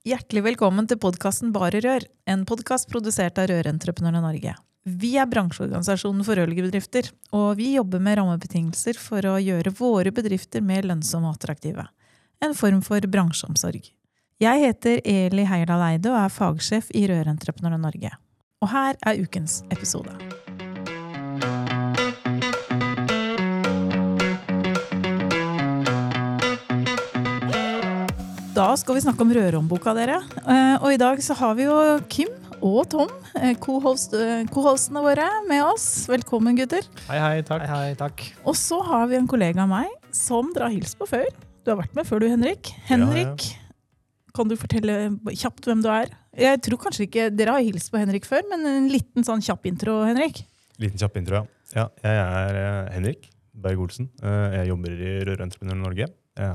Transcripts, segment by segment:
Hjertelig velkommen til podcasten Bare Rør, en podcast produsert av Rørentreprenørene Norge. Vi bransjeorganisasjonen for rørleggerbedrifter, og vi jobber med rammebetingelser for å gjøre våre bedrifter mer lønnsomme og attraktive. En form for bransjeomsorg. Jeg heter Eli Heierdal Eide og fagsjef i Rørentreprenørene Norge. Og her ukens episode. Da skal vi snakke om rørhåndboka dere, og i dag så har vi jo Kim og Tom, co-hostene våre med oss. Velkommen gutter. Hei, takk. Hei, takk. Og så har vi en kollega av meg som dere har hilst på før. Du har vært med før du, Henrik. Henrik, kan du fortelle kjapt hvem du er? Jeg tror kanskje ikke, dere har hilst på Henrik før, men en liten sånn kjapp intro, Henrik. Liten kjapp intro, ja. Jeg er Henrik Berg-Olsen. Jeg jobber i Rørentreprenørene Norge.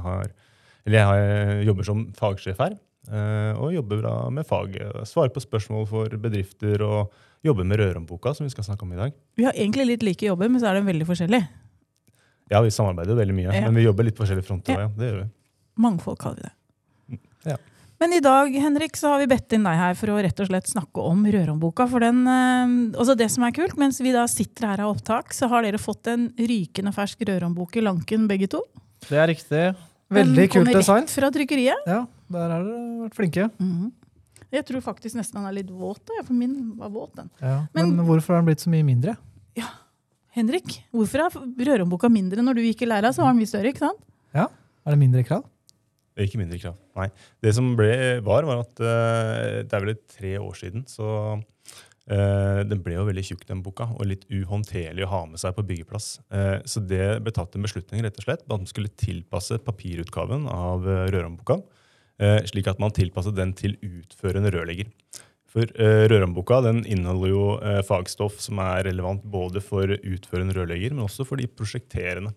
Jeg jobber som fagsjef her, og jobber med fag. Svarer på spørsmål for bedrifter og jobber med rørhåndboka, som vi skal snakke om i dag. Vi har egentlig litt like jobber, men så det veldig forskjellig. Ja, vi samarbeider veldig mye, men vi jobber litt forskjellige fronter, ja. Det gjør vi. Mangfold kaller vi det. Ja. Men i dag, Henrik, så har vi bedt inn deg her for å rett og slett snakke om rørhåndboka, for den, også det som kult, mens vi da sitter her av opptak, så har dere fått en rykende fersk rørhåndbok i Lanken, begge to. Det riktig. Veldig kult design. Den kommer rett fra trykkeriet. Ja, der har dere vært flinke. Jeg tror faktisk nesten den litt våt, for min var våt den. Ja, men hvorfor har den blitt så mye mindre? Ja, Henrik, hvorfor rørhåndboka mindre? Når du gikk i læra, så var den mye større, ikke sant? Ja, det mindre krav? Det ikke mindre krav, nei. Det som var at det vel 3 år siden, så den ble jo veldig tjukk, den boka, og litt uhåndterlig å ha med seg på byggeplass. Så det ble tatt en beslutning, rett og slett, at man skulle tilpasse papirutgaven av rørhåndboka, slik at man tilpasset den til utførende rørlegger. For rørhåndboka, den inneholder jo fagstoff som relevant både for utførende rørlegger, men også for de prosjekterende,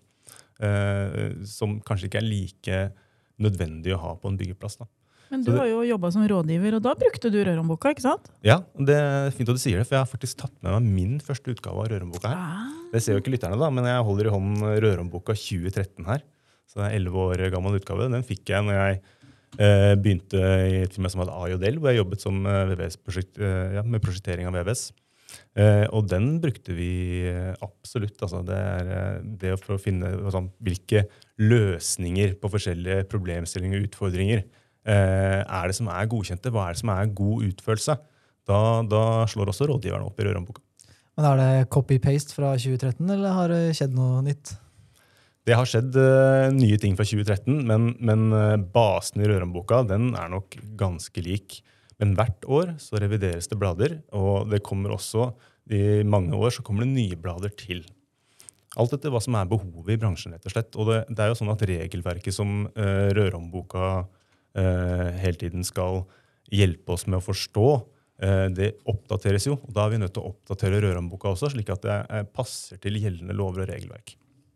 som kanskje ikke like nødvendig å ha på en byggeplass, da. Men du har jo jobbet som rådgiver, og da brukte du rørhåndboka, ikke sant? Ja, det fint at du sier det, for jeg har faktisk tatt med meg min første utgave av rørhåndboka her. Det ser jo ikke lytterne da, men jeg holder i hånden rørhåndboka 2013 her. Så det 11 år gammel utgave. Den fikk jeg når jeg begynte i et firma som heter AJL, hvor jeg jobbet som med prosjektering av VVS. Og den brukte vi absolutt. Altså det for å finne hvilke løsninger på forskjellige problemstillinger og utfordringer det som godkjente, hva det som god utførelse. Da slår også rådgiverne opp i rørhåndboka. Men det copy-paste fra 2013, eller har det skjedd noe nytt? Det har skjedd nye ting fra 2013, men basen i rørhåndboka, den nok ganske lik. Men hvert år så revideres det blader, og det kommer også, i mange år så kommer det nye blader til. Alt dette hva som behovet i bransjen, rett og slett. Og det jo sånn at regelverket som rørhåndboka hele tiden skal hjelpe oss med å forstå, det oppdateres jo. Og da vi nødt til å oppdatere rørhåndboka også, slik at det passer til gjeldende lover og regelverk.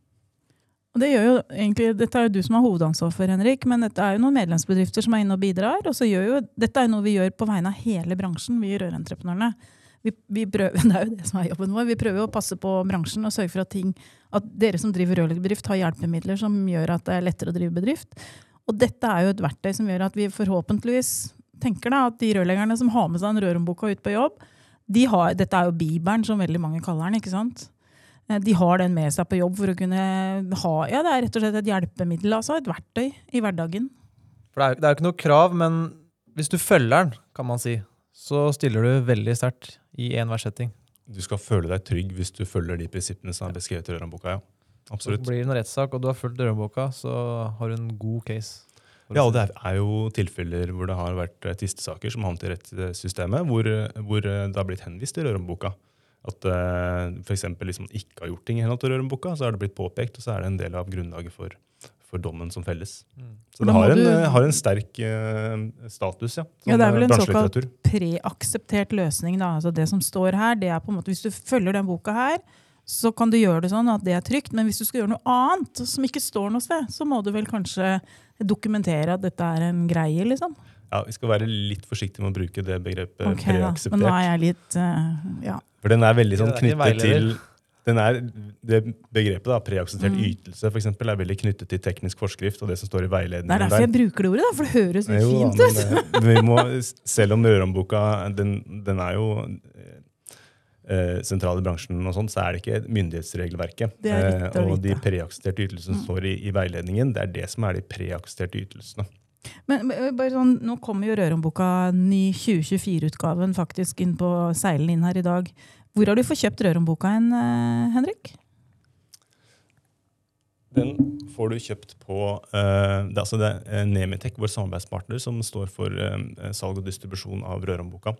Og det gjør jo egentlig, dette jo du som har hovedansvar for, Henrik, men dette jo noen medlemsbedrifter som inne og bidrar, og så dette jo noe vi gjør på vegne av hele bransjen, vi rørentreprenørene. Vi prøver, det jo det som jobben vår, vi prøver å passe på bransjen og sørge for at dere som driver rørleggerbedrift har hjelpemidler som gjør at det lettere å drive bedrift. Og dette jo et verktøy som gjør at vi forhåpentligvis tenker da, at de rørleggerne som har med seg en rørhåndboka ut på jobb, dette jo Bibelen, som veldig mange kaller den, ikke sant? De har den med seg på jobb for å kunne ha, det rett og slett et hjelpemiddel, altså et verktøy i hverdagen. For det jo ikke noe krav, men hvis du følger den, kan man si, så stiller du veldig sterkt i enhver setting. Du skal føle deg trygg hvis du følger de prinsippene som beskrevet i rørhåndboka, ja. Absolutt. Så blir det en rettssak, og du har fulgt rørhåndboka, så har du en god case. Ja, og det jo tilfeller hvor det har vært tvistesaker som havnet i rettssystemet, hvor det har blitt henvist til rørhåndboka. At for eksempel liksom ikke har gjort ting i henhold til rørhåndboka, så det blitt påpekt, og så det en del av grunnlaget for dommen som felles. Så det har en sterk status, ja. Ja, det vel en såkalt preakseptert løsning, da. Altså det som står her, det på en måte, hvis du følger den boka her, så kan du gjøre det sånn at det trygt, men hvis du skal gjøre noe annet som ikke står noe sted, så må du vel kanskje dokumentere at dette en greie, liksom. Ja, vi skal være litt forsiktige med å bruke det begrepet preakseptert. Men nå jeg litt, ja. For den veldig sånn knyttet til Det begrepet da, preakseptert ytelse for eksempel, er veldig knyttet til teknisk forskrift og det som står i veiledningen Det er derfor jeg bruker det ordet, da, for det høres litt fint ut. Vi må, selv om Rørhåndboka, den er jo sentral i bransjen og sånt, så er det ikke myndighetsregelverket. Det er riktig å og de vite. preaksepterte ytelsene som står i veiledningen, det er det som er de preaksepterte ytelsene. Men bare sånn, nå kommer jo Rørhåndboka ny 2024-utgaven faktisk inn på seilen inn her i dag. Hvor har du fått kjøpt Rørhåndboka hen, Henrik? Den får du kjøpt på det er Nemetech, vår samarbeidspartner, som står for salg og distribusjon av Rørhåndboka.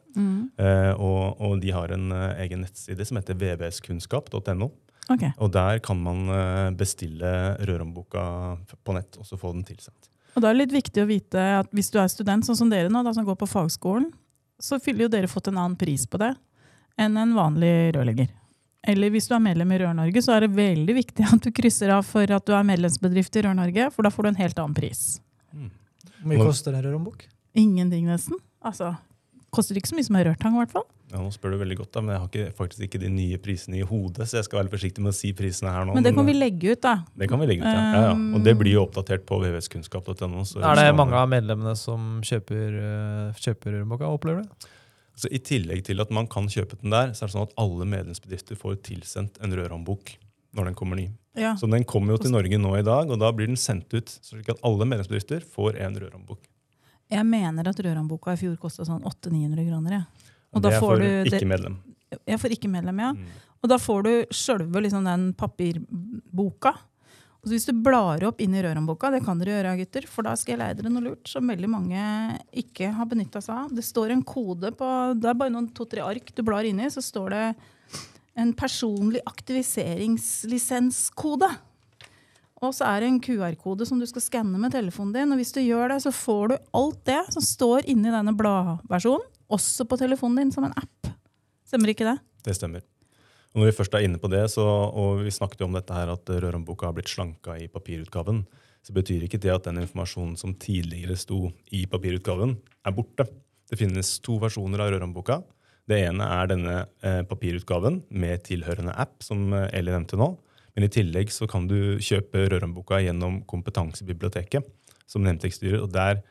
Og de har en egen nettside som heter vvskunnskap.no. Okay. Og der kan man bestille Rørhåndboka på nett og så få den tilsendt. Og da er det litt viktig å vite at hvis du er student, sånn som dere nå, da, som går på fagskolen, så fyller jo dere fått en annen pris på det enn en vanlig rørlegger. Eller hvis du er medlem i Rør-Norge, så er det veldig viktig at du krysser av for at du er medlemsbedrift i Rør-Norge, for da får du en helt annen pris. Hvor mye koster en rørhåndbok? Ingenting nesten. Altså, koster ikke så mye som en rørtang i hvert fall. Ja, nå spør du veldig godt, da, men jeg har faktisk ikke de nye prisene i hodet, så jeg skal være forsiktig med å si prisene her nå. Men det kan vi legge ut da. Det kan vi legge ut, ja. Og det blir jo oppdatert på vvskunnskap.no. Er det mange av medlemmene som kjøper Rørhåndboka, opplever du? Så i tillegg til at man kan kjøpe den der, så er det sånn at alle medlemsbedrifter får tilsendt en Rørhåndbok når den kommer ny. Ja. Så den kommer jo til Norge nå i dag, og da blir den sendt ut, slik at alle medlemsbedrifter får en Rørhåndbok. Jeg mener at Rørhåndboka i fjor kostet sånn 800-900 kroner. Ja. Og det da er får for du ikke medlem. Jeg får ikke medlem, ja. Og da får du selve liksom den papirboka. Og så hvis du blar opp inn i Rørhåndboka, det kan dere gjøre, gutter, for da skal jeg leie dere noe lurt som veldig mange ikke har benyttet seg av. Det står en kode på, det er bare noen 2-3 ark du blar inn i, så står det en personlig aktiviseringslisenskode. Og så er det en QR-kode som du skal skanne med telefonen din, og hvis du gjør det, så får du alt det som står inne i denne bladversjonen, også på telefonen din som en app. Stemmer ikke det? Det stemmer. Og når vi først er inne på det, og vi snakket om dette her, at Rørhåndboka har blitt slanka i papirutgaven, så betyr ikke det at den informasjonen som tidligere sto i papirutgaven er borte. Det finnes 2 versjoner av Rørhåndboka. Det ene er denne papirutgaven med tilhørende app, som Eli nevnte nå. Men i tillegg så kan du kjøpe Rørhåndboka gjennom Kompetansebiblioteket, som Nemetech styrer, og der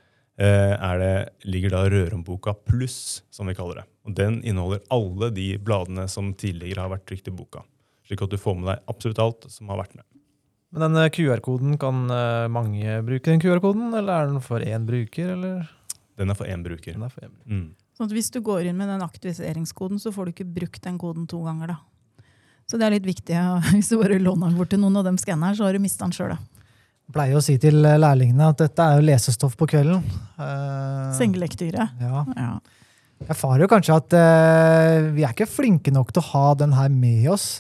ligger da Rørhåndboka pluss, som vi kaller det. Og den inneholder alle de bladene som tidligere har vært trykt i boka. Slik at du får med deg absolutt alt som har vært med. Men denne QR-koden, kan mange bruke den QR-koden, eller er den for én bruker? Eller? Den er for én bruker. Den er for én bruker. Sånn at hvis du går inn med den aktiviseringskoden, så får du ikke brukt den koden 2 ganger da. Så det er litt viktig. Hvis du bare låner den bort til noen av dem skanner, så har du mistet den selv da. Jeg pleier å si til lærlingene at dette er jo lesestoff på kvelden. Sengelektyre. Ja. Ja. Jeg erfarer jo kanskje at vi er ikke flinke nok til å ha den her med oss.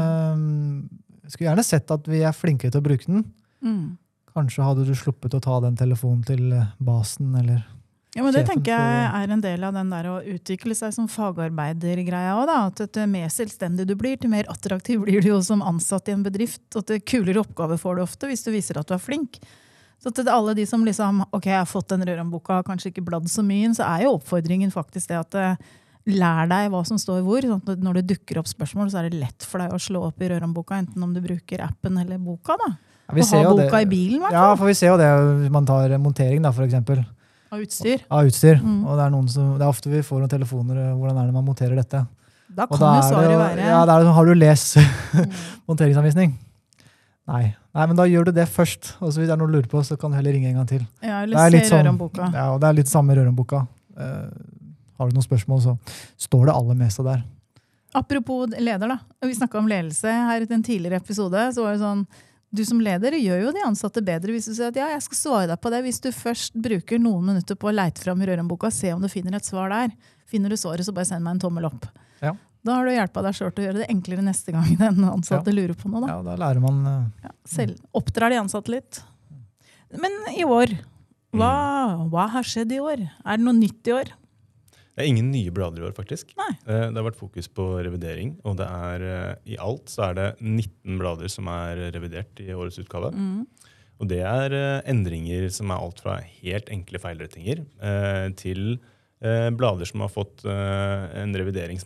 Jeg skulle gjerne sett at vi er flinkere til å bruke den. Kanskje hadde du sluppet å ta den telefonen til basen, eller... Ja, men det tenker jeg er en del av den der å utvikle seg som fagarbeider-greia også, da. At mer selvstendig du blir, til mer attraktiv blir du jo som ansatt i en bedrift, og til kulere oppgaver får du ofte hvis du viser at du er flink. Så til alle de som liksom, ok, jeg har fått den Rørhåndboka, kanskje ikke bladd så mye, så er jo oppfordringen faktisk det at lær deg hva som står hvor, sånn at når det dukker opp spørsmål, så er det lett for deg å slå opp i Rørhåndboka, enten om du bruker appen eller boka da. Ja, vi og ser ha jo boka det. I bilen, i hvert Ja, fall. for vi ser jo det hvis man tar montering da, for eksempel. Av utstyr. Av utstyr. Og det er ofte vi får noen telefoner, hvordan er det man monterer dette? Da Og kan jo er det svaret være... Ja, da har du lest monteringsanvisning? Nei, men da gjør du det først. Og så hvis det er noe du lurer på, så kan du heller ringe en gang til. Ja, Det eller er litt se sånn- Rørhåndboka. Ja, og det er litt samme Rørhåndboka. Har du noen spørsmål, så står det alle med seg der. Apropos leder da, vi snakket om ledelse her i en tidligere episode, så var det sånn, du som leder gjør jo de ansatte bedre hvis du sier at ja, jeg skal svare deg på det. Hvis du først bruker noen minutter på å leite fram i Rørhåndboka, se om du finner et svar der. Finner du svaret, så bare send meg en tommel opp. Ja. Da har du hjulpet deg selv til å gjøre det enklere neste gang den ansatte lurer på noe. Da. Ja, da lærer man... Ja, selv oppdrar de ansatte litt. Men i år, hva har skjedd i år? Er det noe nytt i år? Det er ingen nye blader i år, faktisk. Nei. Det har vært fokus på revidering, og det er i alt så er det 19 blader som er revidert i årets utgave. Og det er endringer som er alt fra helt enkle feilrettinger til blader som har fått en revidering som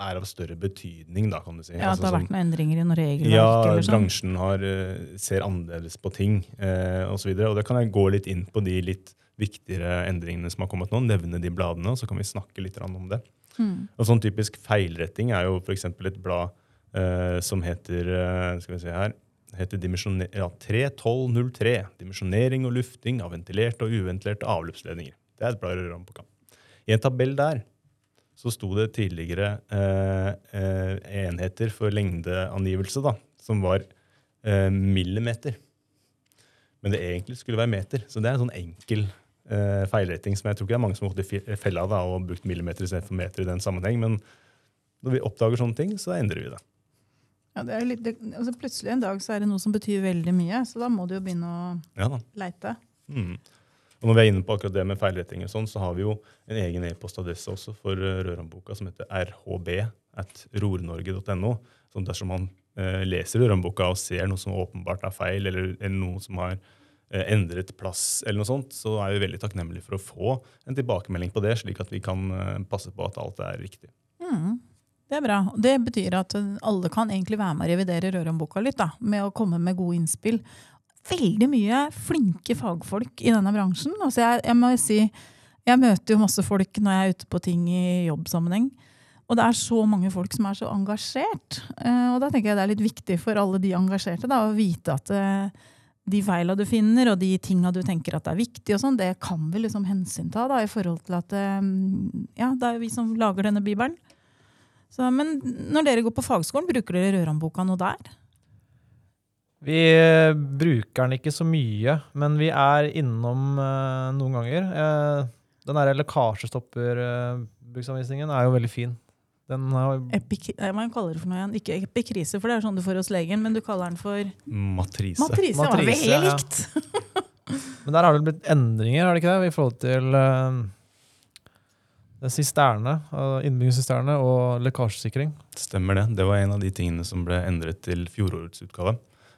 er av større betydning, da, kan du si. Ja, at det har sånn, vært noen endringer i noen regelverk. ja, eller sånn. bransjen ser annerledes på ting, og så videre. Og det kan jeg gå litt inn på de litt viktigere endringene som har kommet nå, nevne de bladene, og så kan vi snakke litt om det. Og sånn typisk feilretting er jo for eksempel et blad som heter, skal vi se her, heter 3.12.03, dimensjonering og lufting av ventilerte og uventilerte avløpsledninger. Det er et blad i Rørosboka. I en tabell der, så sto det tidligere enheter for lengdeangivelse, da, som var millimeter. Men det egentlig skulle være meter. Så det er en sånn enkel feilretting som jeg tror ikke det er mange som har gått i fella da, og brukt millimeter i stedet for meter i den sammenheng. Men når vi oppdager sånne ting, så endrer vi det. Ja, det er litt, altså plutselig en dag så er det noe som betyr veldig mye, så da må du jo begynne å leite. Og når vi er inne på akkurat det med feilretting og sånn, så har vi jo en egen e-postadresse også for Rørosboka som heter rhb@rornorge.no. Så dersom man leser Rørosboka og ser noe som åpenbart er feil, eller noe som har endret plass, eller noe sånt, så er vi veldig takknemlige for å få en tilbakemelding på det, slik at vi kan passe på at alt er riktig. Det er bra. Det betyr at alle kan egentlig være med å revidere Rørosboka litt, da, med å komme med gode innspill. Veldig mye flinke fagfolk i denne bransjen. Altså jeg må si, jeg møter jo masse folk når jeg er ute på ting i jobbsammenheng, og det er så mange folk som er så engasjert. Og da tenker jeg det er litt viktig for alle de engasjerte da, å vite at de feilene du finner, og de tingene du tenker at er viktige, og sånn, det kan vi liksom hensynta da, i forhold til at ja, det er vi som lager denne bibelen. Så, men når dere går på fagskolen, bruker dere Rørosboka noe der? Vi bruker den ikke så mye, men vi er innom noen ganger. Den der lekkasjestopper-bruksanvisningen er jo veldig fin. Den har... Hva kaller det for noe igjen? Ikke epikrise, for det er sånn du får hos legen, men du kaller den for... Matrise. Matrise, ja, veldig likt. Ja. Men der har det blitt endringer, har det ikke det? I forhold til sisterne, innbyggingsisterne og lekkasjesikring. Stemmer det. Det var en av de tingene som ble endret til fjorårets utgave.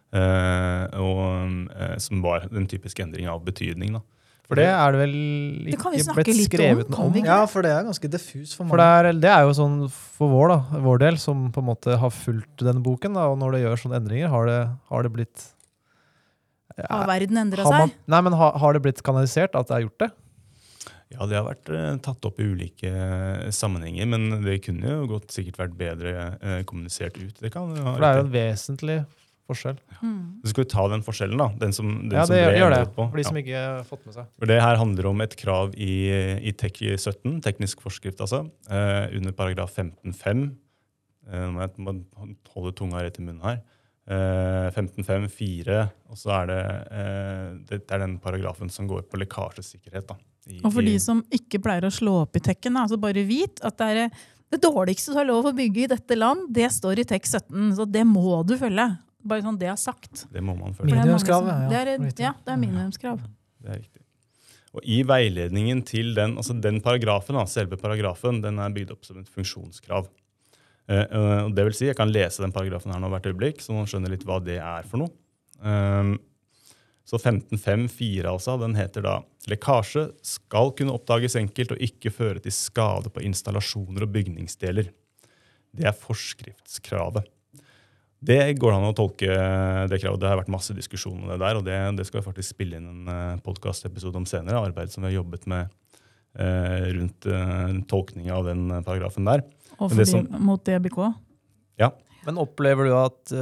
Som var den typiske endringen av betydning. Da. For det er det vel ikke blitt skrevet noe om? Ja, for det er ganske diffus for mange. For det er jo sånn for vår del, som på en måte har fulgt denne boken, da, og når det gjør sånne endringer, har det blitt... Har verden endret seg? Nei, men har det blitt kanalisert at det er gjort det? Ja, det har vært tatt opp i ulike sammenhenger, men det kunne jo godt sikkert vært bedre kommunisert ut. For det er jo en vesentlig forskjell. Så skal vi ta den forskjellen da, den som det ble gjør det, på. for de som ikke har fått med seg. For det her handler om et krav i TEK 17, teknisk forskrift altså, under paragraf 15.5. Nå må jeg holde tunga rett i munnen her. 15.5.4, og så er det er den paragrafen som går på lekkasjesikkerhet da. Og for de som ikke pleier å slå opp i tekken, altså bare vit at det dårligste du har lov å bygge i dette land, det står i TEK 17, så det må du følge. Bare sånn det er sagt. Det må man følge. Minimumskrav, det er minimumskrav. Det er riktig. Og i veiledningen til den, altså den paragrafen, selve paragrafen, den er bygd opp som et funksjonskrav. Og det vil si, jeg kan lese den paragrafen her nå hvert øyeblikk, så man skjønner litt hva det er for noe. Så 15.5.4 altså, den heter da lekkasje skal kunne oppdages enkelt og ikke føre til skade på installasjoner og bygningsdeler. Det er forskriftskravet. Det går an å tolke det kravet. Det har vært masse diskusjoner om det der, og det skal vi faktisk spille inn en podcast-episode om senere, arbeid som vi har jobbet med rundt tolkning av den paragrafen der. Og mot DBK? Ja. Men opplever du at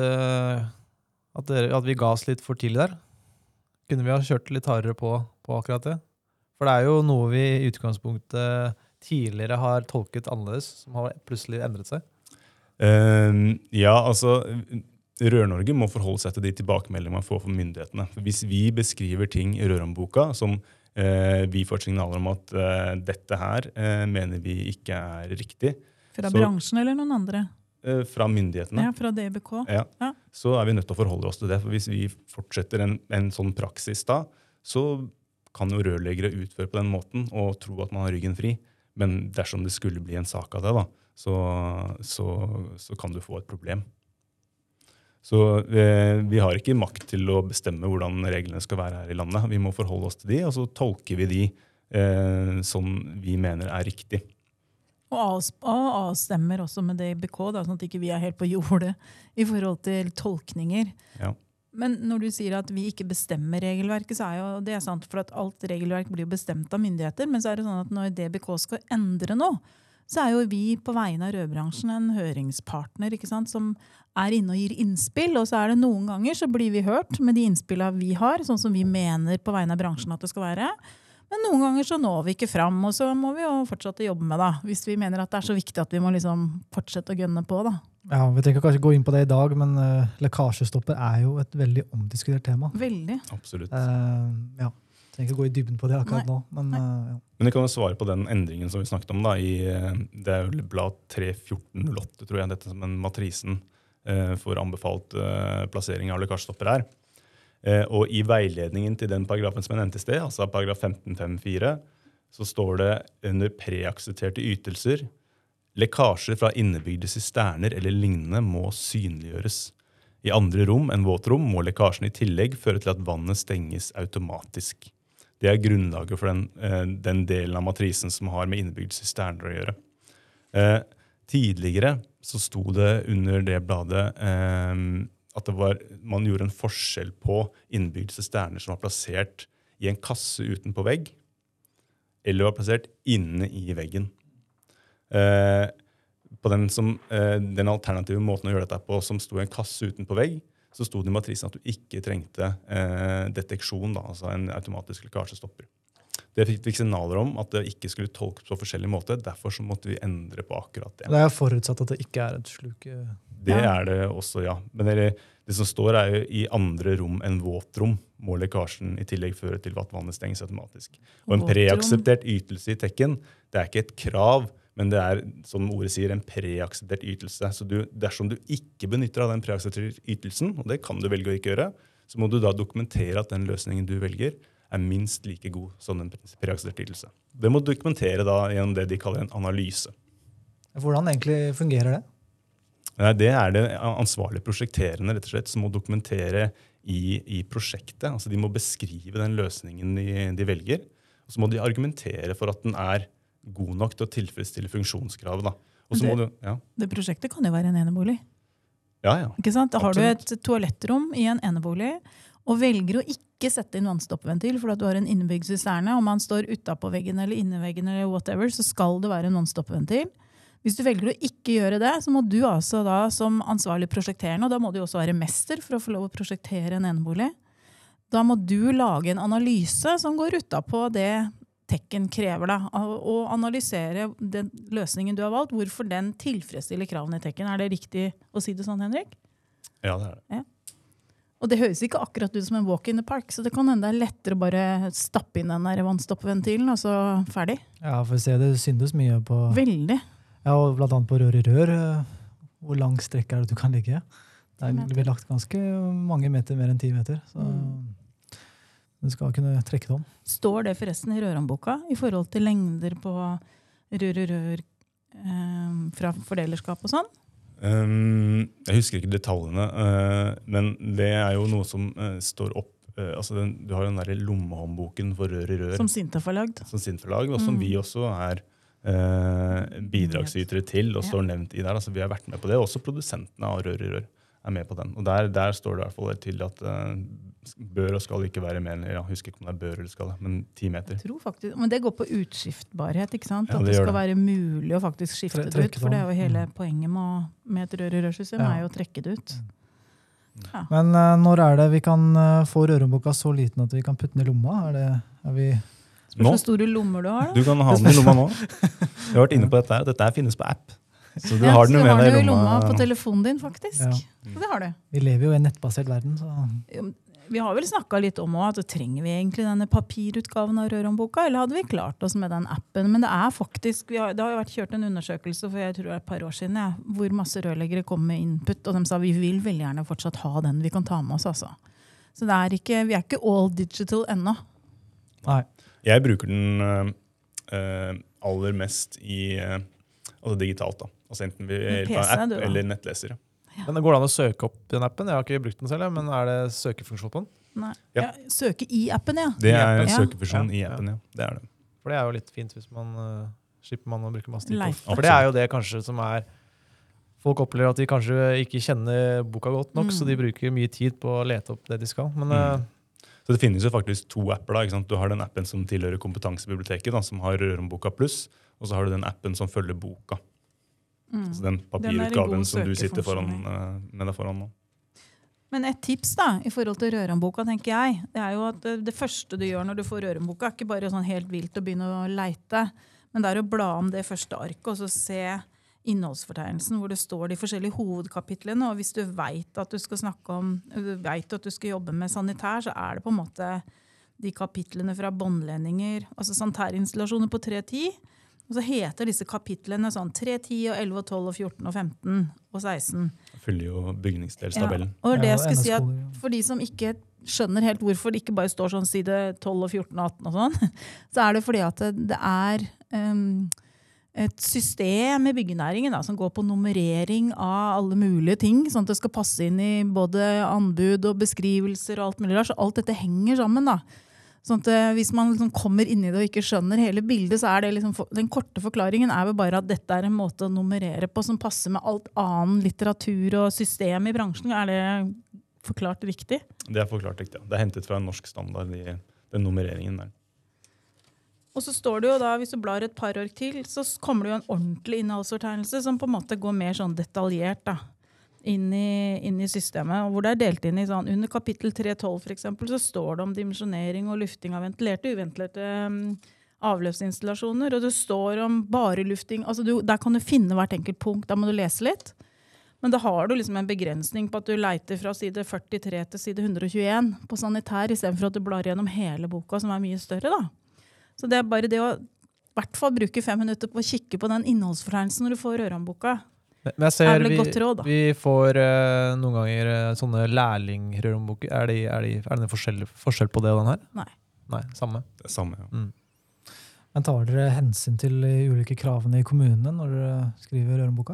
vi ga oss litt for tidlig der? Kunne vi ha kjørt litt hardere på akkurat det? For det er jo noe vi i utgangspunktet tidligere har tolket annerledes, som har plutselig endret seg. Ja, altså Rør-Norge må forholde seg til de tilbakemeldingene man får fra myndighetene. For hvis vi beskriver ting i Rørosboka som vi får signaler om at dette her mener vi ikke er riktig. Fra bransjen eller noen andre? Fra myndighetene. Ja, fra DBK. Ja. Så er vi nødt til å forholde oss til det. For hvis vi fortsetter en sånn praksis da, så kan jo rørleggere utføre på den måten og tro at man har ryggen fri. Men dersom det skulle bli en sak av det da, så kan du få et problem. Så vi har ikke makt til å bestemme hvordan reglene skal være her i landet. Vi må forholde oss til de, og så tolker vi de som vi mener er riktig. Og avstemmer også med DBK, da, sånn at ikke vi er helt på jordet i forhold til tolkninger. Ja. Men når du sier at vi ikke bestemmer regelverket, så er jo det sant, for at alt regelverk blir bestemt av myndigheter, men så er det sånn at når DBK skal endre noe, så er jo vi på vegne av rødbransjen en høringspartner, ikke sant, som er inne og gir innspill, og så er det noen ganger så blir vi hørt med de innspillene vi har, sånn som vi mener på vegne av bransjen at det skal være. Men noen ganger så når vi ikke fram, og så må vi jo fortsette å jobbe med det, hvis vi mener at det er så viktig at vi må liksom fortsette å gønne på. Da. Ja, vi trenger kanskje gå inn på det i dag, men lekkasjestopper er jo et veldig omdiskutert tema. Veldig. Absolutt. Ja, trenger ikke gå i dybden på det akkurat nå. Men, ja. Men jeg kan jo svare på den endringen som vi snakket om da, det er jo blad 3.14.08, tror jeg, dette som en matrisen for anbefalt plassering av lekkasjestopper er. Og i veiledningen til den paragrafen som jeg nevnte i sted, altså paragraf 15.5.4, så står det under preaksepterte ytelser, lekkasjer fra innebygde sisterner eller lignende må synliggjøres. I andre rom enn våtrom må lekkasjen i tillegg føre til at vannet stenges automatisk. Det er grunnlaget for den delen av matrisen som har med innebygde sisterner å gjøre. Tidligere så sto det under det bladet at man gjorde en forskjell på innebygde sisterner som var plassert i en kasse utenpå vegg, eller var plassert inne i veggen. På den alternative måten å gjøre dette på, som sto i en kasse utenpå vegg, så sto det i matrisen at du ikke trengte deteksjon, da, altså en automatisk lekkasjestopper. Det fikk vi signaler om at det ikke skulle tolkes på forskjellig måte, derfor så måtte vi endre på akkurat det. Det er forutsatt at det ikke er et sluk. Det er det også, ja. Men det som står er jo i andre rom enn våtrom må lekkasjen i tillegg føre til at vannet stenges automatisk. Og en preakseptert ytelse i tekken, det er ikke et krav, men det er, som ordet sier, en preakseptert ytelse. Så dersom du ikke benytter av den preaksepterte ytelsen, og det kan du velge å ikke gjøre, så må du da dokumentere at den løsningen du velger er minst like god som en preakseptert ytelse. Det må du dokumentere da gjennom det de kaller en analyse. Hvordan egentlig fungerer det? Det er det ansvarlige prosjekterende rett og slett, som må dokumentere i prosjektet. Altså de må beskrive den løsningen de velger, og så må de argumentere for at den er god nok til å tilfredsstille funksjonskravet. Da. Og så må du, ja. Det prosjektet kan jo være en enebolig. Ja, ja. Ikke sant? Da har du Absolutt. et toalettrom i en enebolig, og velger å ikke sette inn vannstoppventil, for at du har en innebygd sisterne. Om man står utenpå veggen eller inneveggen eller whatever, så skal det være en vannstoppventil. Hvis du velger å ikke gjøre det, så må du altså da som ansvarlig prosjekterende, og da må du også være mester for å få lov å prosjektere en enebolig, da må du lage en analyse som går utenpå det tekken krever deg, og analysere den løsningen du har valgt, hvorfor den tilfredsstiller kravene i tekken. Er det riktig å si det sånn, Henrik? Ja, det er det. Ja. Og det høres ikke akkurat ut som en walk in the park, så det kan hende det er lettere å bare stappe inn den der vannstoppventilen, og så ferdig. Ja, for å se det syndes mye på... Veldig. Ja, og blant annet på rør i rør. Hvor lang strekk er det du kan ligge? Det blir lagt ganske mange meter, mer enn 10 meter. Så du skal kunne trekke det om. Står det forresten i rørhåndboka i forhold til lengder på rør i rør fra fordelerskap og sånn? Jeg husker ikke detaljene, men det er jo noe som står opp. Altså du har den der lommehåndboken for rør i rør. Som Sintef har lagd. Som Sintef har lagd, og som vi også er bidragsytere til og står nevnt i der. Altså, vi har vært med på det. Også produsentene av rør i rør er med på den. Og der står det i hvert fall til at bør og skal ikke være mer enn, jeg husker ikke om det er bør eller skal, men 10 meter. Jeg tror faktisk, men det går på utskiftbarhet, ikke sant? Ja, at det skal være mulig å faktisk skifte det ut, for det er jo hele poenget med et rør i rørsystem, er jo å trekke det ut. Ja. Men når er det vi kan få rørhåndboka så liten at vi kan putte den i lomma? Er vi... Spørs hvor store lommer du har da. Du kan ha den i lomma nå. Jeg har vært inne på dette her. Dette her finnes på app. Så du har den jo med deg i lomma. På telefonen din, faktisk. Ja. Så det har du. Vi lever jo i en nettbasert verden. Så. Vi har vel snakket litt om at trenger vi egentlig denne papirutgaven av rørhåndboka, eller hadde vi klart oss med den appen? Men det er faktisk, det har jo vært kjørt en undersøkelse for jeg tror det er et par år siden, hvor masse rørleggere kom med input, og de sa vi vil veldig gjerne fortsatt ha den vi kan ta med oss. Altså. Så vi er ikke all digital ennå. Nei. Jeg bruker den aller mest altså digitalt. Da. Altså enten ved PC, app eller nettleser. Ja. Men går det an å søke opp den appen? Jeg har ikke brukt den selv, men er det søkefunksjon på den? Nei. Ja. Ja, søke i appen, ja. Det er Ja. søkefunksjon i appen, ja. Det er det. For det er jo litt fint hvis man slipper man å bruke masse tid på. Leite. For det jo det kanskje som folk opplever at de kanskje ikke kjenner boka godt nok, så de bruker mye tid på å lete opp det de skal. Men, Så det finnes jo faktisk 2 apper da, ikke sant? Du har den appen som tilhører kompetansebiblioteket, da, som har Røromboka Pluss, og så har du den appen som følger boka. Så den papirutgaven som du sitter med deg foran nå. Men et tips da, i forhold til Røromboka, tenker jeg, det jo at det første du gjør når du får Røromboka, ikke bare sånn helt vilt å begynne å leite, men det å bla om det første arket, og så se innholdsfortegnelsen, hvor det står de forskjellige hovedkapitlene, og hvis du vet at du skal snakke om, du vet at du skal jobbe med sanitær, så det på en måte de kapitlene fra båndledninger, altså sanitærinstallasjoner på 3.10, og så heter disse kapitlene sånn 3.10 og 11 og 12 og 14 og 15 og 16. Det følger jo bygningsdelstabellen. Ja, og det jeg skulle si at for de som ikke skjønner helt hvorfor det ikke bare står sånn side 12 og 14 og 18 og sånn, så det fordi at det et system i byggenæringen da, som går på nummerering av alle mulige ting, sånn at det skal passe inn i både anbud og beskrivelser og alt mulig der, så alt dette henger sammen da. Sånn at hvis man liksom kommer inn i det og ikke skjønner hele bildet, så det liksom, den korte forklaringen vel bare at dette en måte å nummerere på som passer med alt annen litteratur og system i bransjen. Det forklart riktig? Det forklart riktig, ja. Det hentet fra en norsk standard, den nummereringen der. Og så står det jo da, hvis du blar et par år til, så kommer det jo en ordentlig innholdsfortegnelse som på en måte går mer sånn detaljert da, inn i systemet, og hvor det delt inn i sånn, under kapittel 3.12 for eksempel, så står det om dimensjonering og lufting av ventilerte og uventilerte avløpsinstallasjoner, og det står om bare lufting, altså der kan du finne hvert enkelt punkt, da må du lese litt. Men da har du liksom en begrensning på at du leiter fra side 43 til side 121 på sanitær, i stedet for at du blar gjennom hele boka, som mye større da. Så det bare det å i hvert fall bruke 5 minutter på å kikke på den innholdsfortegnelsen når du får Røromboka. Men jeg ser råd, vi får noen ganger sånne lærlingrøromboker. Er det en forskjell på det og den her? Nei, samme. Det samme, ja. Men tar dere hensyn til de ulike kravene i kommunene når dere skriver Røromboka?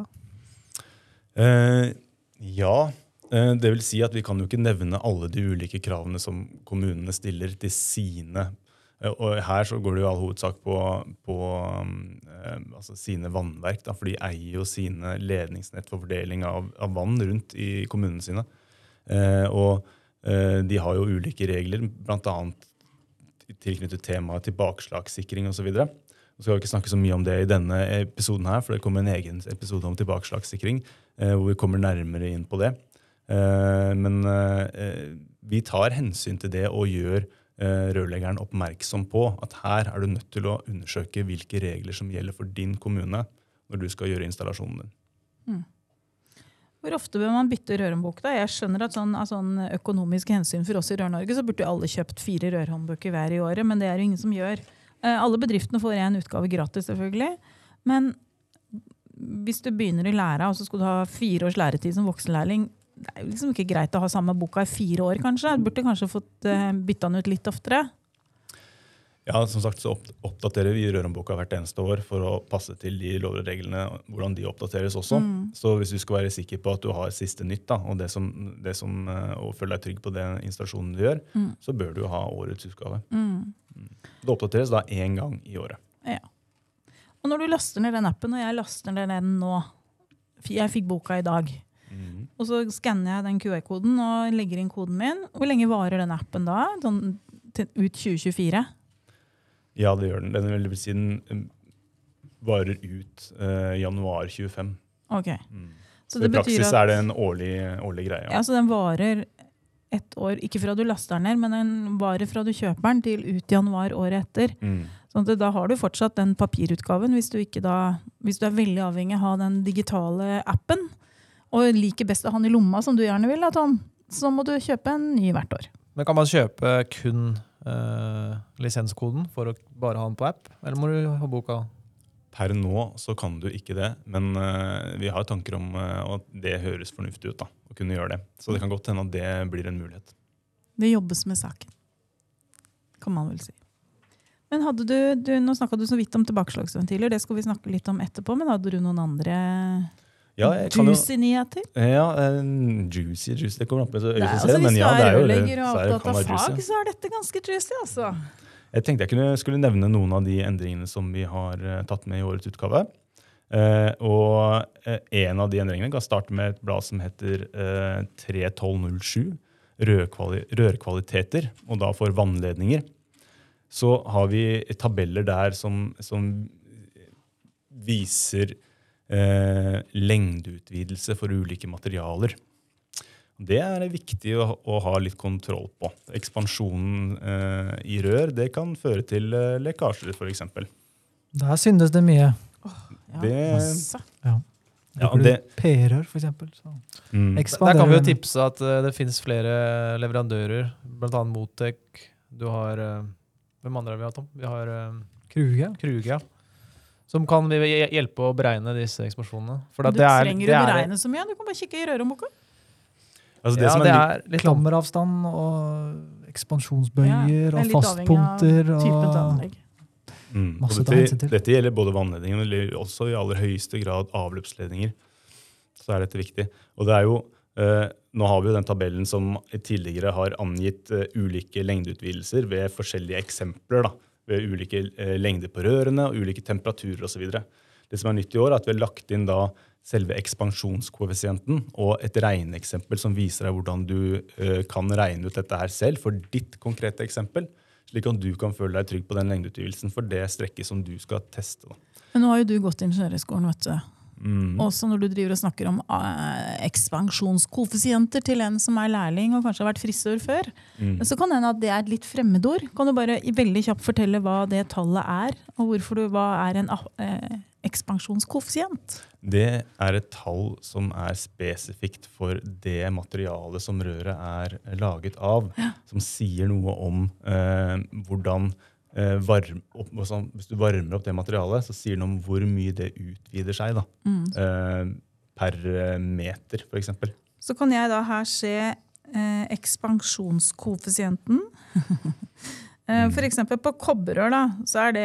Ja, det vil si at vi kan jo ikke nevne alle de ulike kravene som kommunene stiller til sine. Og her så går det jo all hovedsak på altså sine vannverk, da, for de eier jo sine ledningsnett for fordeling av vann rundt i kommunene sine. Og de har jo ulike regler, blant annet tilknyttet temaet tilbakeslagssikring og så videre. Nå skal vi ikke snakke så mye om det i denne episoden her, for det kommer en egen episode om tilbakeslagssikring, hvor vi kommer nærmere inn på det. Men vi tar hensyn til det og gjør rørleggeren oppmerksom på at her du nødt til å undersøke hvilke regler som gjelder for din kommune når du skal gjøre installasjonen din. Hvor ofte bør man bytte rørhåndbok da? Jeg skjønner at av sånn økonomiske hensyn for oss i Rør-Norge så burde alle kjøpt 4 rørhåndbøker hver i året, men det jo ingen som gjør. Alle bedriftene får en utgave gratis selvfølgelig, men hvis du begynner i læra og så skal du ha 4 års læretid som voksenlærling, det jo liksom ikke greit å ha samme boka i 4 år kanskje. Du burde kanskje fått bytta den ut litt oftere. Ja, som sagt så oppdaterer vi Rørhåndboka hvert eneste år for å passe til de lover og reglene, hvordan de oppdateres også. Så hvis du skal være sikker på at du har siste nytt, da, og og føle deg trygg på den installasjonen du gjør, så bør du ha årets utgave. Det oppdateres da 1 gang i året. Ja. Og når du laster ned den appen, og jeg laster ned den nå, jeg fikk boka i dag, og så skanner jeg den QR-koden og legger inn koden min. Hvor lenge varer den appen da? Sånn ut 2024? Ja, det gjør den. Den vil si den varer ut januar 25. Ok. Så i praksis det en årlig greie. Ja, så den varer 1 år, ikke fra du laster den ned, men den varer fra du kjøper den til ut januar året etter. Sånn at da har du fortsatt den papirutgaven, hvis du veldig avhengig av å ha den digitale appen, og liker best å ha den i lomma, som du gjerne vil, da, Tom, så må du kjøpe en ny hvert år. Men kan man kjøpe kun lisenskoden for å bare ha den på app, eller må du ha boka? Per nå så kan du ikke det, men vi har tanker om at det høres fornuftig ut da, å kunne gjøre det. Så det kan godt hende at det blir en mulighet. Det jobbes med saken, kan man vel si. Men hadde nå snakket du så vidt om tilbakeslagsventiler, det skal vi snakke litt om etterpå, men hadde du noen andre juicy nyheter? Ja, juicy, det kommer opp med så hvis du rørlegger og opptatt av fag, så dette ganske juicy, altså. Jeg tenkte jeg skulle nevne noen av de endringene som vi har tatt med i årets utgave. Og en av de endringene kan starte med et blad som heter 31207, rørkvaliteter, og da for vannledninger. Så har vi tabeller der som viser lengdeutvidelse for ulike materialer. Det er viktig å ha litt kontroll på. Ekspansjonen i rør, det kan føre til lekkasjer, for eksempel. Der syndes det mye. Masse. Bruker du P-rør, for eksempel? Der kan vi jo tipse at det finnes flere leverandører, blant annet Motec. Du har, hvem andre har vi hatt om? Vi har Kruge, som kan hjelpe å beregne disse ekspansjonene. For du trenger å beregne så mye, du kan bare kikke i rørhåndboka. Altså det er litt klammeravstand og ekspansjonsbøyer og fastpunkter og masse dette gjelder både vannledningen eller også i aller høyeste grad avløpsledninger. Så er dette viktig. Og det er jo, nå har vi jo den tabellen som tidligere har angitt ulike lengdeutvidelser ved forskjellige eksempler, da, ved ulike lengder på rørene og ulike temperaturer og så videre. Det som er nytt i år er at vi har lagt inn da selve ekspansjonskoeffisienten og et regneeksempel som viser deg hvordan du kan regne ut dette her selv for ditt konkrete eksempel, slik at du kan føle deg trygg på den lengdeutvidelsen for det strekket som du skal teste. Da. Men nå har jo du gått i ingeniørskolen, vet du. Også når du driver og snakker om ekspansjonskoeffisienter til en som er lærling og kanskje har vært frisør før, så kan det hende at det er et litt fremmedord. Kan du bare veldig kjapt fortelle hva det tallet er, og hva er en ekspansjonskoeffisient? Det er et tall som er spesifikt for det materialet som røret er laget av, som sier noe om hvordan hvis du varmer opp det materialet, så sier det noe om hvor mye det utvider seg da, per meter, for eksempel. Så kan jeg da her se ekspansjonskoeffisienten. For eksempel på kobberrør da, så er det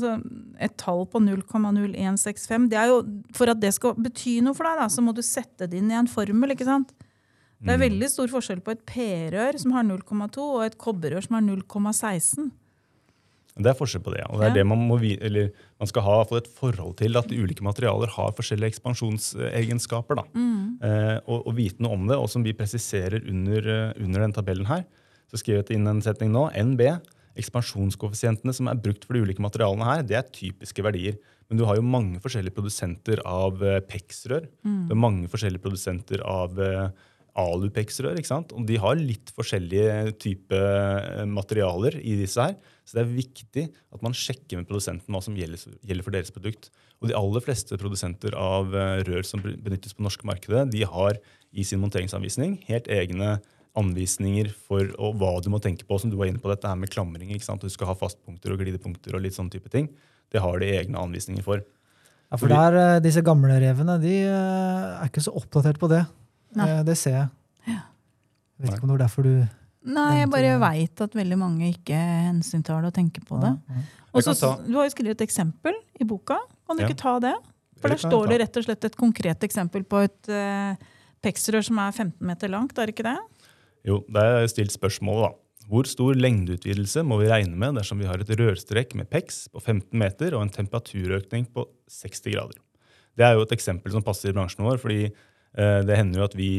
et tall på 0,0165. Det er jo, for at det skal bety noe for deg da, så må du sette det inn i en formel, ikke sant? Det er veldig stor forskjell på et P-rør som har 0,2 og et kobberrør som har 0,16. Det er forskjell på det, og det er det man skal ha et forhold til at de ulike materialer har forskjellige ekspansjonsegenskaper. Da. Og vite noe om det, og som vi presiserer under den tabellen her, så skriver jeg inn en setning nå, NB, ekspansjonskoeffisientene som er brukt for de ulike materialene her, det er typiske verdier. Men du har jo mange forskjellige produsenter av PEX-rør, det er mange forskjellige produsenter av alu-PEX-rør, ikke sant? Og de har litt forskjellige typer materialer i disse her, så det er viktig at man sjekker med produsenten hva som gjelder for deres produkt. Og de aller fleste produsenter av rør som benyttes på norske markedet, de har i sin monteringsanvisning helt egne anvisninger for hva du må tenke på, som du var inne på dette her med klamring, ikke sant? Du skal ha fastpunkter og glidepunkter og litt sånne type ting. Det har de egne anvisninger for. Ja, for disse gamle revene, de er ikke så oppdatert på det. Det ser jeg. Jeg vet ikke om det er derfor du... Nei, jeg bare vet at veldig mange ikke hensyntar det og tenker på det. Og så, du har jo skrevet et eksempel i boka. Kan du ikke ta det? For der står det rett og slett et konkret eksempel på et PEX-rør som er 15 meter langt, er det ikke det? Jo, det er stilt spørsmålet da. Hvor stor lengdeutvidelse må vi regne med dersom vi har et rørstrekk med PEX på 15 meter og en temperaturøkning på 60 grader? Det er jo et eksempel som passer i bransjen vår, fordi det hender jo at vi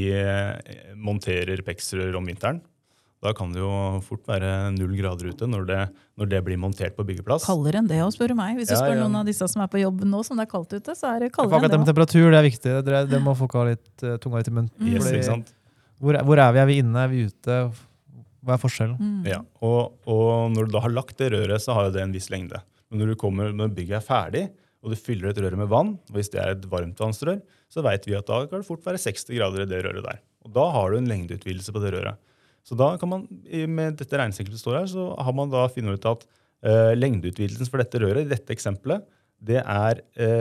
monterer PEX-rør om vinteren. Da kan det jo fort være 0 grader ute når det blir montert på byggeplass. Kaldere enn det å spørre meg. Hvis du spør noen av disse som er på jobb nå, som det er kaldt ute, så er det kaldere enn det. Med temperatur, det er viktig. Det må folk ha litt tunga ut i munnen. Yes, ikke sant? Hvor er vi? Er vi inne? Er vi ute? Hva er forskjellen? Ja, og når du da har lagt det røret, så har det en viss lengde. Men når bygget er ferdig, og du fyller et rør med vann, og hvis det er et varmtvannsrør, så vet vi at da kan det fort være 60 grader i det røret der. Og da har du en lengdeutvidelse på det røret. Så da kan man, med dette regnestykket som står her, så har man da funnet ut at lengdeutvidelsen for dette røret, i dette eksempelet, det er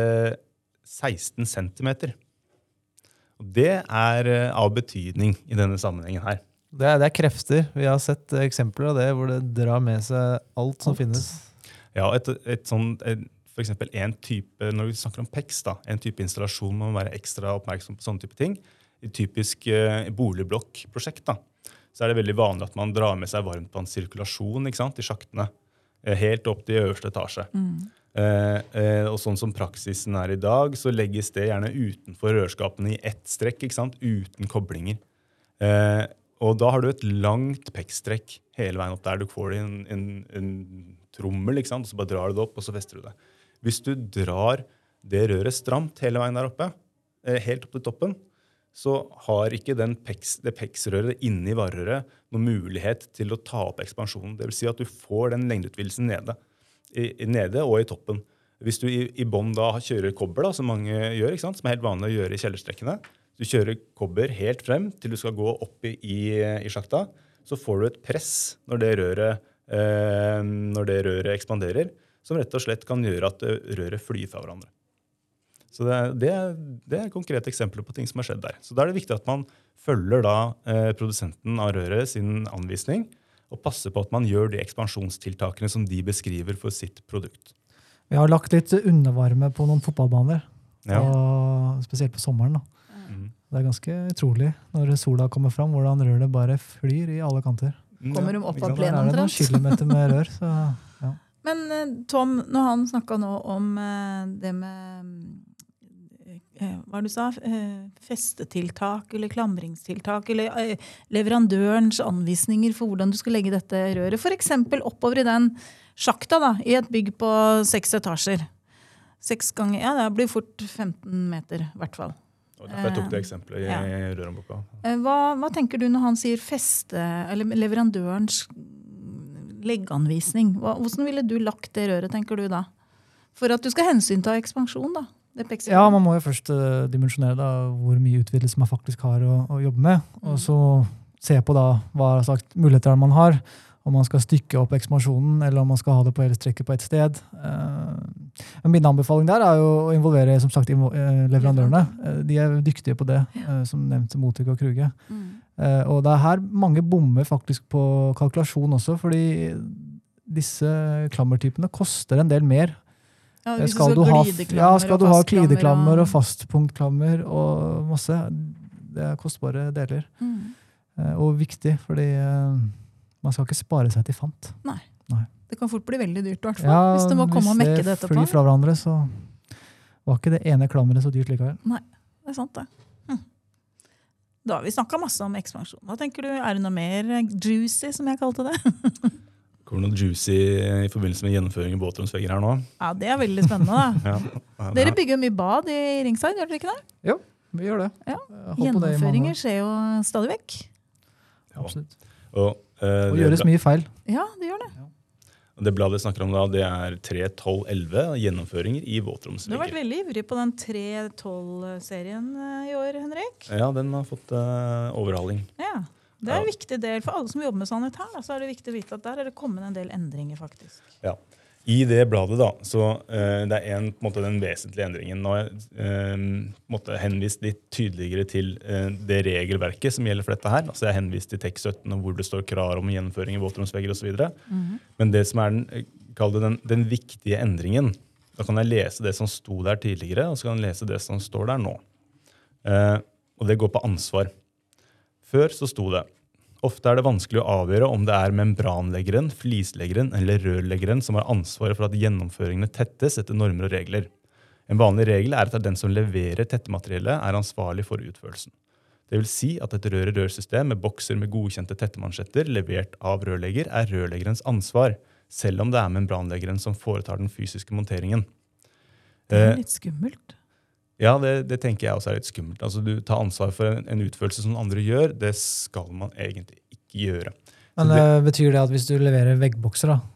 16 centimeter. Og det er av betydning i denne sammenhengen her. Det er krefter. Vi har sett eksempler av det, hvor det drar med seg alt som finnes. Ja, for eksempel en type, når vi snakker om PEX, da, en type installasjon må være ekstra oppmerksom på sånne type ting. I typisk boligblokkprosjekt da, så er det veldig vanlig at man drar med seg varmtvannssirkulasjon, ikke sant, i sjaktene. helt opp til øverste etasje. Og sånn som praksisen I dag, så legges det gjerne utenfor rørskapene I ett strekk, ikke sant? Uten koblinger. Og da har du et langt pekkstrekk hele veien opp der. Du får en trommel, ikke sant? Og så bare drar du det opp, og så fester du det. Hvis du drar det røret stramt hele veien der oppe, helt opp til toppen, så har ikke det pekksrøret inni varerøret noen mulighet til å ta opp ekspansjonen. Det vil si at du får den lengdeutvidelsen nede og I toppen. Hvis du I bånd da kjører kobber, da, som mange gjør, ikke sant? Som helt vanlig å gjøre I kjellerstrekkene, du kjører kobber helt frem til du skal gå opp I sjakta, så får du et press når det røret ekspanderer, som rett og slett kan gjøre at røret flyr fra hverandre. Så det er konkrete eksempler på ting som har skjedd der. Så da det viktig at man følger da produsenten av røret sin anvisning, og passer på at man gjør de ekspansjonstiltakene som de beskriver for sitt produkt. Vi har lagt litt undervarme på noen fotballbaner, og spesielt på sommeren. Da. Det ganske utrolig når sola kommer fram, hvordan røret bare flyr I alle kanter. Kommer de opp av Der plenen det noen kilometer med rør. Så, ja. Men Tom, når han snakket nå om det med hva du sa, festetiltak eller klamringstiltak eller leverandørens anvisninger for hvordan du skal legge dette røret, for eksempel oppover I den sjakta da, I et bygg på 6 etasjer. 6 ganger, ja, det blir fort 15 meter I hvert fall. Og derfor jeg tok det eksempelet I rørhåndboka. Hva tenker du når han sier feste, eller leverandørens leggeanvisning? Hvordan ville du lagt det røret, tenker du da? For at du skal hensynta ekspansjon da? Ja, man må jo først dimensjonere da, hvor mye utvidelse man faktisk har å jobbe med, og så se på da, hva slags muligheter man har, om man skal stykke opp ekspansjonen, eller om man skal ha det på hele strekket på et sted. Men min anbefaling der jo å involvere, som sagt, leverandørene. De dyktige på det, som nevnte Motic og Kruge. Og det her mange bommer faktisk på kalkulasjon også, fordi disse klammertypene koster en del mer. Ja, skal du ha glideklammer og fastpunktklammer og masse, det kostbare deler. Og viktig, fordi man skal ikke spare seg til fant. Nei. Det kan fort bli veldig dyrt I hvert fall, hvis du må komme og mekke det etterpå. Hvis det flyr fra hverandre, så var ikke det ene klammeret så dyrt likevel. Nei, det sant det. Da har vi snakket masse om ekspansjon. Hva tenker du, det noe mer juicy, som jeg kalte det? Kommer det noe juicy I forbindelse med gjennomføring I båtromsvegger her nå? Ja, det veldig spennende da. Dere bygger mye bad I Ringside, gjør dere ikke det? Jo, vi gjør det. Ja. Gjennomføringer skjer jo stadig vekk. Ja, absolutt. Og gjøres mye feil. Ja, det gjør det. Det bladet snakker om da, det 3-12-11 gjennomføringer I båtromsvegger. Du har vært veldig ivrig på den 3-12-serien I år, Henrik. Ja, den har fått overhaling. Ja, det en viktig del for alle som jobber med sanitær. Da, så det viktig å vite at der det kommet en del endringer faktisk. Ja. I det bladet da, så det på en måte, den vesentlige endringen. Nå har jeg henvist litt tydeligere til det regelverket som gjelder for dette her. Altså jeg har henvist til tekst 17 hvor det står krav om gjennomføring I båtromsvegger og så videre. Men det som den viktige endringen, da kan jeg lese det som sto der tidligere, og så kan jeg lese det som står der nå. Og det går på ansvar. Før så sto det, ofte det vanskelig å avgjøre om det membranleggeren, flisleggeren eller rørleggeren som har ansvaret for at gjennomføringene tettes etter normer og regler. En vanlig regel at den som leverer tettemateriellet ansvarlig for utførelsen. Det vil si at et rør-i-rør-system med bokser med godkjente tettemansjetter levert av rørlegger rørleggerens ansvar, selv om det membranleggeren som foretar den fysiske monteringen. Det litt skummelt. Ja, det tenker jeg også litt skummelt. Altså, du tar ansvar for en utførelse som andre gjør, det skal man egentlig ikke gjøre. Men betyr det at hvis du leverer veggbokser da,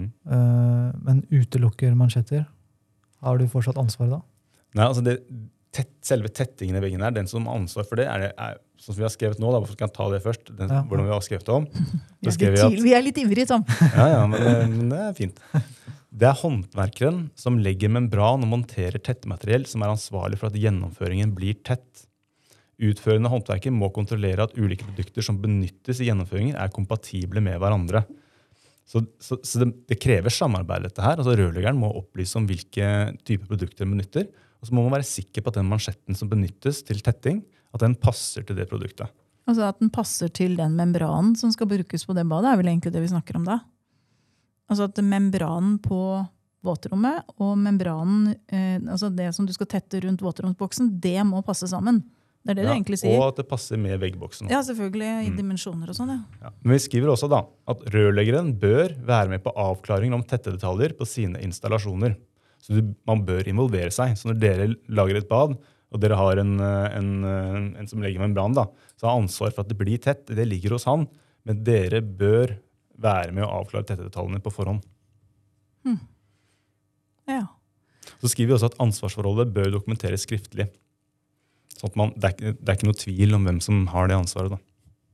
men utelukker mansjetter, har du fortsatt ansvar da? Nei, altså selve tettingen I veggen her, den som har ansvar for det, sånn som vi har skrevet nå, da, hvorfor skal jeg ta det først? Hvordan vi har skrevet det om. Vi litt ivrige, Tom. Ja, men det fint. Det håndverkeren som legger membran og monterer tettemateriell som ansvarlig for at gjennomføringen blir tett. Utførende håndverker må kontrollere at ulike produkter som benyttes I gjennomføringen kompatible med hverandre. Så det krever samarbeid dette her. Altså rørleggeren må opplyse om hvilke typer produkter den benytter, og så må man være sikker på at den mansjetten som benyttes til tetting, at den passer til det produktet. Altså at den passer til den membranen som skal brukes på det badet, vel egentlig det vi snakker om da? Altså at membranen på våtrommet og membranen, altså det som du skal tette rundt våtromsboksen, det må passe sammen. Det det du egentlig sier. Og at det passer med veggboksen. Ja, selvfølgelig, i dimensjoner og sånn, ja. Ja. Men vi skriver også da, at rørleggeren bør være med på avklaringen om tette detaljer på sine installasjoner. Så man bør involvere seg. Så når dere lager et bad, og dere har en som legger membran, da, så har ansvar for at det blir tett. Det ligger hos han, men dere bør være med å avklare tette detaljene på forhånd. Ja. Så skriver vi også at ansvarsforholdet bør dokumenteres skriftlig. Sånn at det er ikke noe tvil om hvem som har det ansvaret. Da.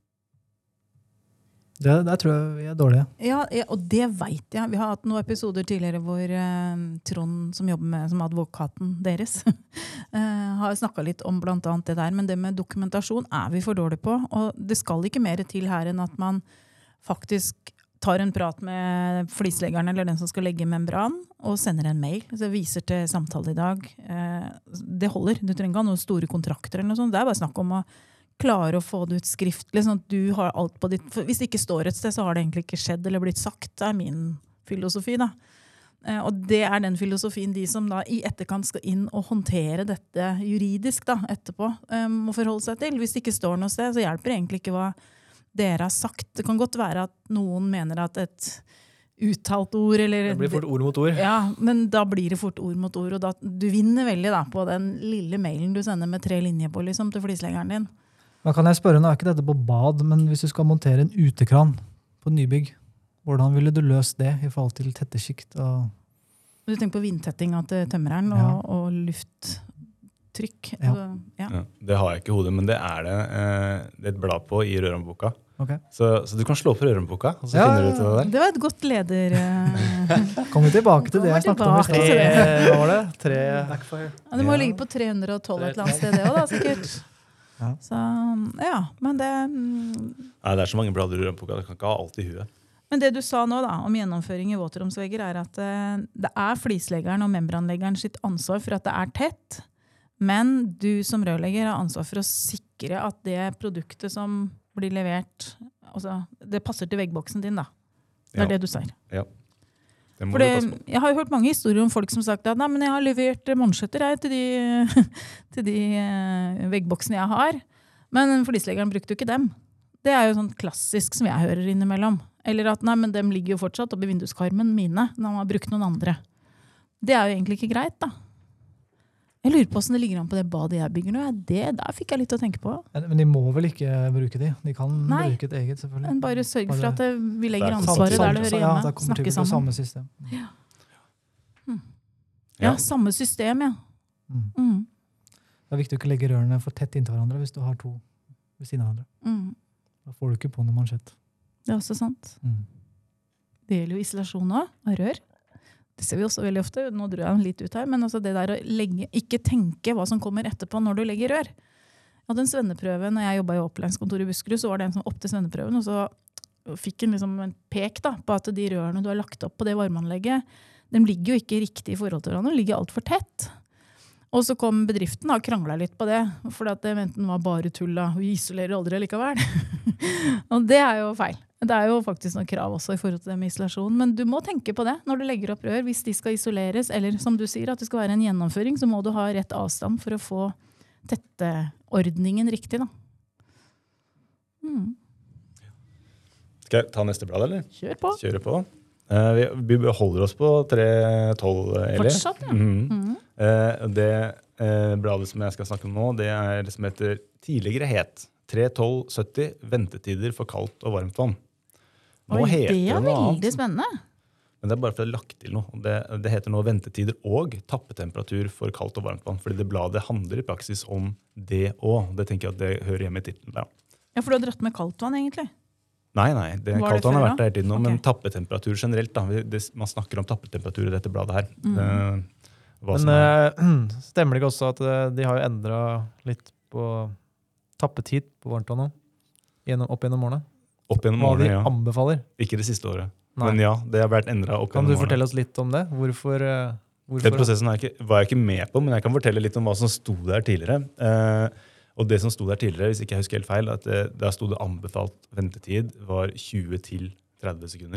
Der tror jeg vi er dårlige. Ja, og det vet jeg. Vi har hatt noen episoder tidligere hvor Trond, som jobber med som advokaten deres, har snakket litt om blant annet det der. Men det med dokumentasjon er vi for dårlige på. Og det skal ikke mer til her enn at man faktisk tar en prat med flisleggeren eller den som skal legge membran, og sender en mail. Så viser til samtale i dag. Det holder. Du trenger ikke ha noen store kontrakter eller noe sånt. Det er bare snakk om å klare å få det ut skriftlig, sånn at du har alt på ditt... For hvis det ikke står et sted, så har det egentlig ikke skjedd eller blitt sagt. Det er min filosofi, da. Og det er den filosofien de som da i etterkant skal inn og håndtere dette juridisk da, etterpå, må forholde seg til. Hvis det ikke står noe sted, så hjelper det egentlig ikke hva dere har sagt. Det kan godt være at noen mener at et uttalt ord eller... Det blir fort ord mot ord. Ja, men da blir det fort ord mot ord, og da, du vinner veldig da, på den lille mailen du sender med 3 linjer på liksom, til flisleggeren din. Da kan jeg spørre, nå er ikke dette på bad, men hvis du skal montere en utekran på nybygg, hvordan ville du løst det i forhold til tette skikt? Du tenker på vindtetting til tømmereren og lufttrykk? Ja. Altså, Ja, det har jeg ikke i hodet, men det er et blad på i Rørhåndboka. Okay. Så du kan slå på Rørhåndboka, og så finner du ut det der. Det var et godt leder... Kommer tilbake til det jeg snakket om i Tilbake sted. til Hva var det? 3 Backfire. Ja, det må ligge på 312 et eller annet sted, det også da, sikkert. Ja. Så, ja, men det... Nei, det er så mange blader i Rørhåndboka, det kan ikke ha alt i huet. Men det du sa nå da, om gjennomføring i våtromsvegger, er at det er flisleggeren og membranleggeren sitt ansvar for at det er tett, men du som rørlegger har ansvar for å sikre at det produktet som blir levert, altså, det passer til veggboksen din da. Det er det du sier. Ja. Det må For du passe på. jeg har jo hørt mange historier om folk som har sagt at nei, men jeg har levert mansjetter til de veggboksene jeg har, men flisleggeren brukte jo ikke dem. Det er jo sånn klassisk som jeg hører innimellom. Eller at nei, men dem ligger jo fortsatt oppe i vinduskarmen mine, når man har brukt noen andre. Det er jo egentlig ikke greit da. Jeg lurer på hvordan det ligger an på det badet jeg bygger nå. Der fikk jeg litt å tenke på. Men de må vel ikke bruke de? De kan bruke et eget, selvfølgelig. Men bare sørg for at vi legger Det er ansvaret der det hører Ja, hjemme. det kommer til Snakke å bli sammen. samme system. Ja, samme system, ja. Det er viktig å ikke legge rørene for tett inntil hverandre hvis du har 2 ved siden av hverandre. Da får du ikke på noe mansjett. Det er også sant. Det gjelder jo isolasjon også, av rør. Det ser vi også veldig ofte. Nå drar jeg litt ut her, men altså det der å ikke tenke hva som kommer etterpå når du legger rør. Jeg hadde en svenneprøve når jeg jobbet i opplæringskontoret i Buskerud, så var det en som opp til svenneprøven, og så fikk han liksom en pek da, på at de rørene du har lagt opp på det varmeanlegget, de ligger jo ikke riktig i forhold til hverandre, de ligger alt for tett. Og så kom bedriften og kranglet litt på det, for at det enten var bare tull da, vi isolerer aldri likevel. Og det er jo feil. Det er jo faktisk noen krav også i forhold til det med isolasjon, men du må tenke på det når du legger opp rør. Hvis de skal isoleres, eller som du sier, at det skal være en gjennomføring, så må du ha rett avstand for å få tetteordningen riktig da. Skal jeg ta neste blad, eller? Kjør på. Kjøre på. Vi beholder oss på 312, Eli. Fortsatt, ja. Det bladet som jeg skal snakke om nå, det er det som heter tidligere het 31270 ventetider for kaldt og varmt vann. Nå Oi, heter det er noe veldig annet. spennende. Men det er bare for å ha lagt til noe. Det heter nå ventetider og tappetemperatur for kaldt og varmt vann. Fordi det bladet handler i praksis om det også. Det tenker jeg at det hører hjemme i titlen. Ja. Ja, for du har dratt med kaldt vann egentlig. Nei, Var det kaldt vann har før vært der hele tiden nå, men Ok. tappetemperatur generelt. Da. Man snakker om tappetemperatur i dette bladet her. Hva som Men stemmer det ikke også at de har jo endret litt på tappetid på varmtvann nå? Opp gjennom årene? opp gjennom Hva de årene, ja. anbefaler? Ikke det siste året. Nei. Men ja, det har vært endret opp Kan gjennom du årene. fortelle oss litt om det? Hvorfor Den prosessen var jeg ikke med på, men jeg kan fortelle litt om hva som sto der tidligere. Og det som sto der tidligere, hvis ikke jeg husker helt feil, at der sto det anbefalt ventetid var 20 til 30 sekunder.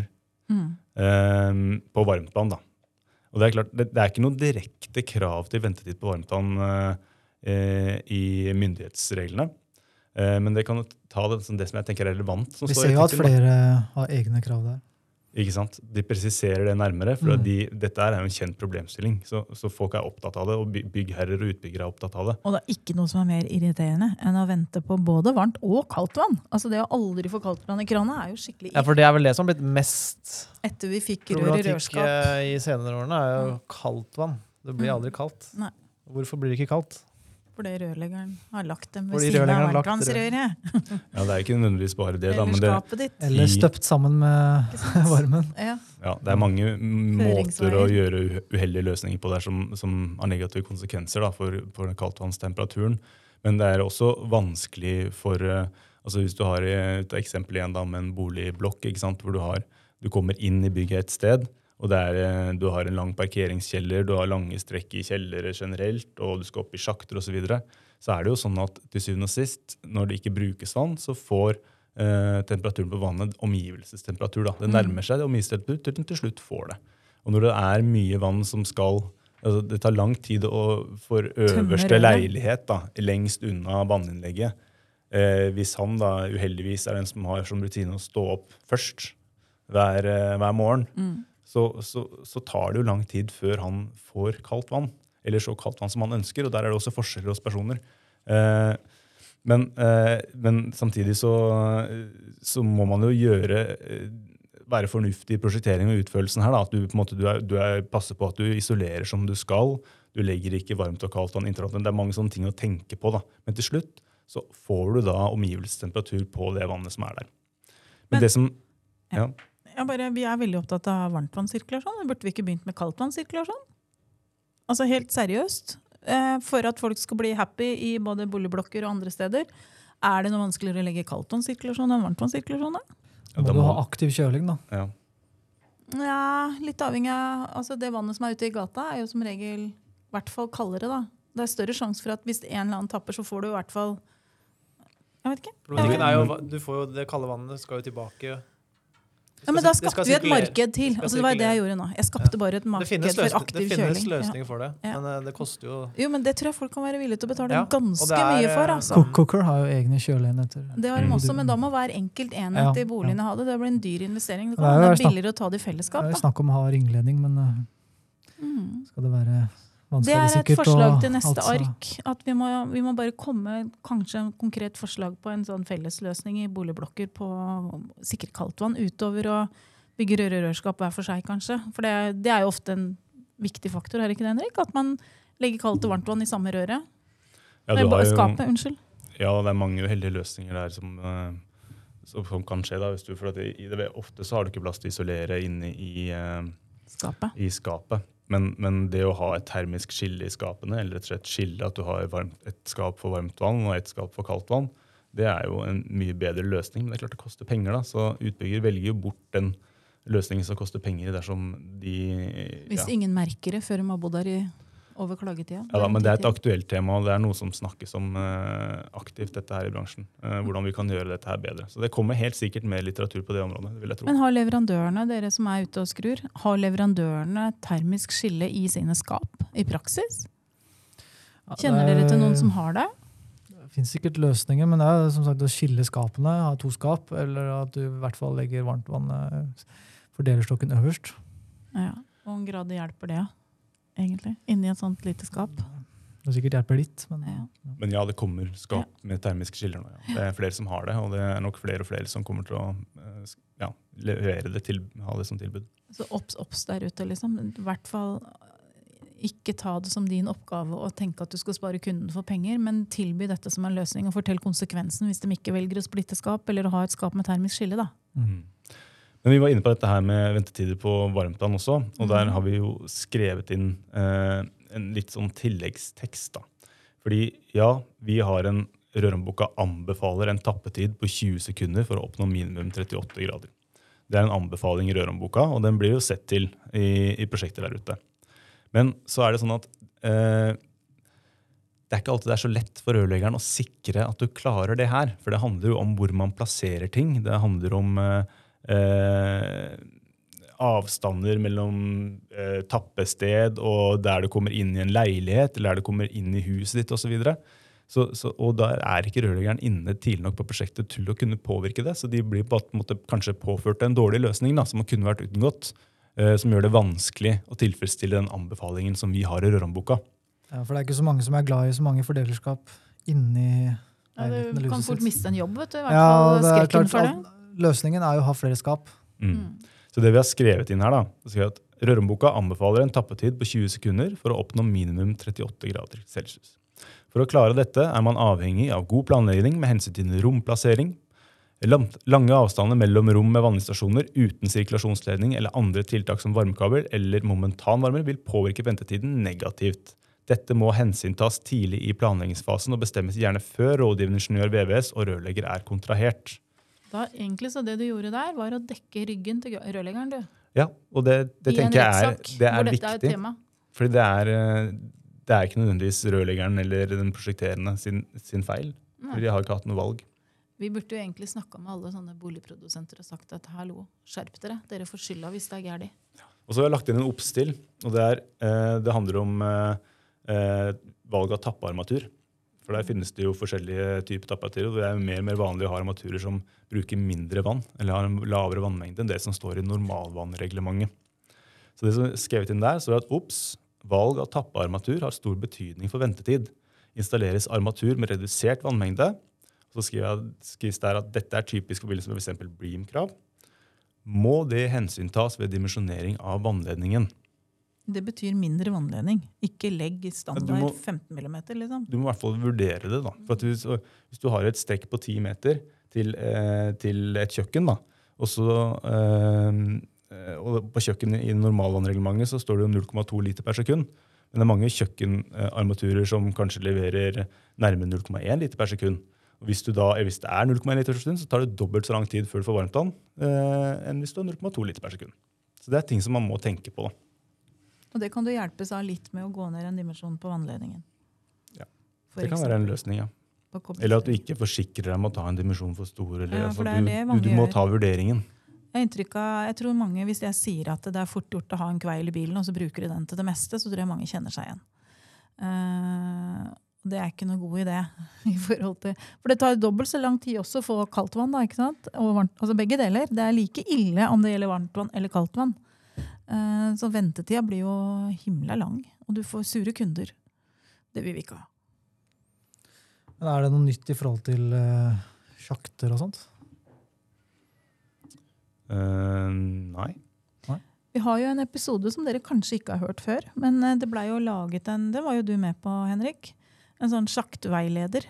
på varmtvann. Da. Og det er klart, det er ikke noe direkte krav til ventetid på varmtvann i myndighetsreglene. Men det kan ta det som jeg tenker er relevant. Vi ser jo at flere har egne krav der. Ikke sant? De presiserer det nærmere, for dette er jo en kjent problemstilling. Så folk er opptatt av det, og byggherrer og utbyggere er opptatt av det. Og det er ikke noe som er mer irriterende enn å vente på både varmt og kaldt vann. Altså det å aldri få kaldt vann i krana er jo skikkelig Ja, for det er vel det som har blitt mest etter vi fikk rør i rørskap. I senere årene er jo kaldt vann. Det blir aldri kaldt. Nei. Hvorfor blir det ikke kaldt? Fordi rørleggeren har lagt dem ved Fordi siden av rørleggeren har lagt varmtvannsrøret. Ja, det er ikke nødvendigvis bare det. Da, Eller men det, skapet ditt. Eller støpt sammen med varmen. Ja. ja, det er mange måter å gjøre uheldige løsninger på der som har negative konsekvenser da, for kaldtvannstemperaturen. Men det er også vanskelig for altså hvis du har et eksempel igjen da, med en boligblokk, ikke sant, hvor du kommer inn i bygget et sted, og du har en lang parkeringskjeller, du har lange strekk i kjellere generelt, og du skal opp i sjakter og så videre. Så er det jo sånn at til syvende og sist, når det ikke brukes vann, så får temperaturen på vannet omgivelsestemperatur. Da. Det nærmer seg det omgivelsestemperatur til den til slutt får det. Og når det er mye vann som altså det tar lang tid for øverste leilighet da, lengst unna vanninnlegget. Hvis han da uheldigvis er den som har som rutine å stå opp først hver morgen, så tar det jo lang tid før han får kaldt vann, eller så kaldt vann som han ønsker, og der er det også forskjeller hos personer. Men samtidig så må man jo være fornuftig i prosjektering og utførelsen her, da, at du, på en måte, passer på at du isolerer som du skal, du legger ikke varmt og kaldt vann inntil vannet. Det er mange sånne ting å tenke på, da. Men til slutt så får du da omgivelsestemperatur på det vannet som er der. Men det som... Ja. Vi er veldig opptatt av varmtvannssirkulasjon. Burde vi ikke begynt med kaldtvannssirkulasjon? Altså helt seriøst. For at folk skal bli happy i både boligblokker og andre steder. Er det noe vanskeligere å legge kaldtvannssirkulasjon enn varmtvannssirkulasjon? Da må du ha aktiv kjøling, da. Ja, litt avhengig av... Altså det vannet som er ute i gata er jo som regel i hvert fall kaldere, da. Det er større sjanse for at hvis en eller annen tapper, så får du i hvert fall... Jeg vet ikke. Problematikken er jo, du får jo det kalde vannet skal jo tilbake... Ja, men da skapte vi et marked til. Altså, det var det jeg gjorde nå. Jeg skapte bare et marked for aktiv kjøling. Det finnes løsninger for det, men det koster jo... Jo, men det tror jeg folk kan være villige til å betale ganske mye for. Altså. Cooker har jo egne kjøleenheter. Det har de også, men da må hver enkelt enhet i boligene ha det. Det blir en dyr investering. Det er billigere å ta det i fellesskap. Det er snakk om å ha ringledning, men skal det være... Det er et forslag til neste ark, at vi må bare komme kanskje en konkret forslag på en sånn fellesløsning i boligblokker på sikkert kaldtvann utover å bygge rørskap hver for seg kanskje. For det er jo ofte en viktig faktor, er det ikke det, Henrik? At man legger kaldt og varmt vann i samme røre. Skapet, unnskyld. Ja, det er mange uheldige løsninger der som kan skje da, for ofte så har du ikke plass til å isolere inne i skapet. Men det å ha et termisk skille i skapene, eller rett og slett skille at du har et skap for varmt vann og et skap for kaldt vann, det er jo en mye bedre løsning. Men det er klart det koster penger, da, så utbygger velger jo bort den løsningen som koster penger dersom de... Hvis ingen merker det før de har bodd der over klagetida. Ja, men det er et aktuelt tema, og det er noe som snakkes om aktivt dette her i bransjen. Hvordan vi kan gjøre dette her bedre. Så det kommer helt sikkert mer litteratur på det området, vil jeg tro. Men har leverandørene, dere som er ute og skrur, har leverandørene termisk skille i sine skap i praksis? Kjenner dere til noen som har det? Det finnes sikkert løsninger, men det er som sagt å skille skapene, ha 2 skap, eller at du i hvert fall legger varmt vann fordelerstokken øverst. Ja, og en grad hjelper det, egentlig, inni et sånt lite skap. Det sikkert hjelper litt. Men ja, det kommer skap med termiske skiller nå. Ja. Det er flere som har det, og det er nok flere og flere som kommer til å levere det ha det som tilbud. Så obs der ute, liksom. I hvert fall ikke ta det som din oppgave å tenke at du skal spare kunden for penger, men tilby dette som en løsning og fortell konsekvensen hvis de ikke velger å splitte skap eller å ha et skap med termisk skille, da. Men vi var inne på dette her med ventetider på varmtvann også, og der har vi jo skrevet inn en litt sånn tilleggstekst da. Fordi ja, vi har Røromboka anbefaler en tappetid på 20 sekunder for å oppnå minimum 38 grader. Det er en anbefaling i Røromboka, og den blir jo sett til i prosjekter der ute. Men så er det sånn at det er ikke alltid det er så lett for rørleggeren å sikre at du klarer det her, for det handler jo om hvor man plasserer ting. Det handler om avstander mellom tappested og der du kommer inn i en leilighet, eller der du kommer inn i huset ditt, og så videre. Og da ikke rørleggeren inne tidlig nok på prosjektet til å kunne påvirke det, så de blir på en måte kanskje påført en dårlig løsning da, som kunne vært utgått, som gjør det vanskelig å tilfredsstille den anbefalingen som vi har i Rørhåndboka. Ja, for det ikke så mange som glad i så mange fordelerskap inni du kan fort miste en jobb, vet du, i hvert ja, fall skrekken for det. Løsningen jo å ha flere skap. Så det vi har skrevet inn her da, så at Rørhåndboka anbefaler en tappetid på 20 sekunder for å oppnå minimum 38 grader Celsius. For å klare dette man avhengig av god planlegging med hensyn til romplassering, lange avstander mellom rom med vanninstasjoner uten sirkulasjonsledning eller andre tiltak som varmekabel eller momentanvarmer vil påvirke ventetiden negativt. Dette må hensyntas tidlig i planleggingsfasen og bestemmes gjerne før rådgivende ingeniør VVS og rørlegger kontrahert. Da egentlig så det du gjorde der var å dekke ryggen til rørleggeren, du. Ja, og det tenker jeg det viktig. Tema. Fordi det ikke nødvendigvis rørleggeren eller den prosjekterende sin feil. Fordi de har ikke hatt noe valg. Vi burde jo egentlig snakke med alle sånne boligprodusenter og sagt at hallo, skjerp dere. Dere får skylda hvis det gærlig. Og så har jeg lagt inn en oppstill, og det handler om valg av tappearmatur. For der finnes det jo forskjellige typer tappearmaturer, og det mer og mer vanlig å ha armaturer som bruker mindre vann, eller har en lavere vannmengde enn det som står i normalvannreglementet. Så det som er skrevet inn der, så at valg av tappearmatur har stor betydning for ventetid. Installeres armatur med redusert vannmengde, så skrives der at dette typisk i forbindelse med for eksempel BREEAM-krav, må det hensyntas ved dimensjonering av vannledningen. Det betyr mindre vannledning. Ikke legg standard 15 mm, liksom. Du må i hvert fall vurdere det da. For at hvis du har et stekk på 10 meter til et kjøkken, da, og på kjøkken i normalvannreglementet så står det jo 0,2 liter per sekund. Men det mange kjøkkenarmaturer som kanskje leverer nærmere 0,1 liter per sekund. Og hvis det 0,1 liter per sekund, så tar det dobbelt så lang tid før du får varmt vann enn hvis du har 0,2 liter per sekund. Så det ting som man må tenke på da. Og det kan du hjelpes av litt med å gå ned en dimensjon på vannledningen. Ja, det kan være en løsning, ja. Eller at du ikke forsikrer deg med å ta en dimensjon for stor. Eller, du må ta vurderingen. Jeg tror mange, hvis jeg sier at det fort gjort å ha en kveil i bilen, og så bruker de den til det meste, så tror jeg mange kjenner seg igjen. Det ikke noe god idé. For det tar dobbelt så lang tid også å få kaldt vann, da, ikke sant? Og varmt, altså begge deler. Det like ille om det gjelder varmt vann eller kaldt vann. Så ventetida blir jo himla lang, og du får sure kunder. Det vil vi ikke ha. Men det noe nytt i forhold til sjakter og sånt? Nei. Vi har jo en episode som dere kanskje ikke har hørt før, men det ble jo laget det var jo du med på, Henrik, en sånn sjaktveileder,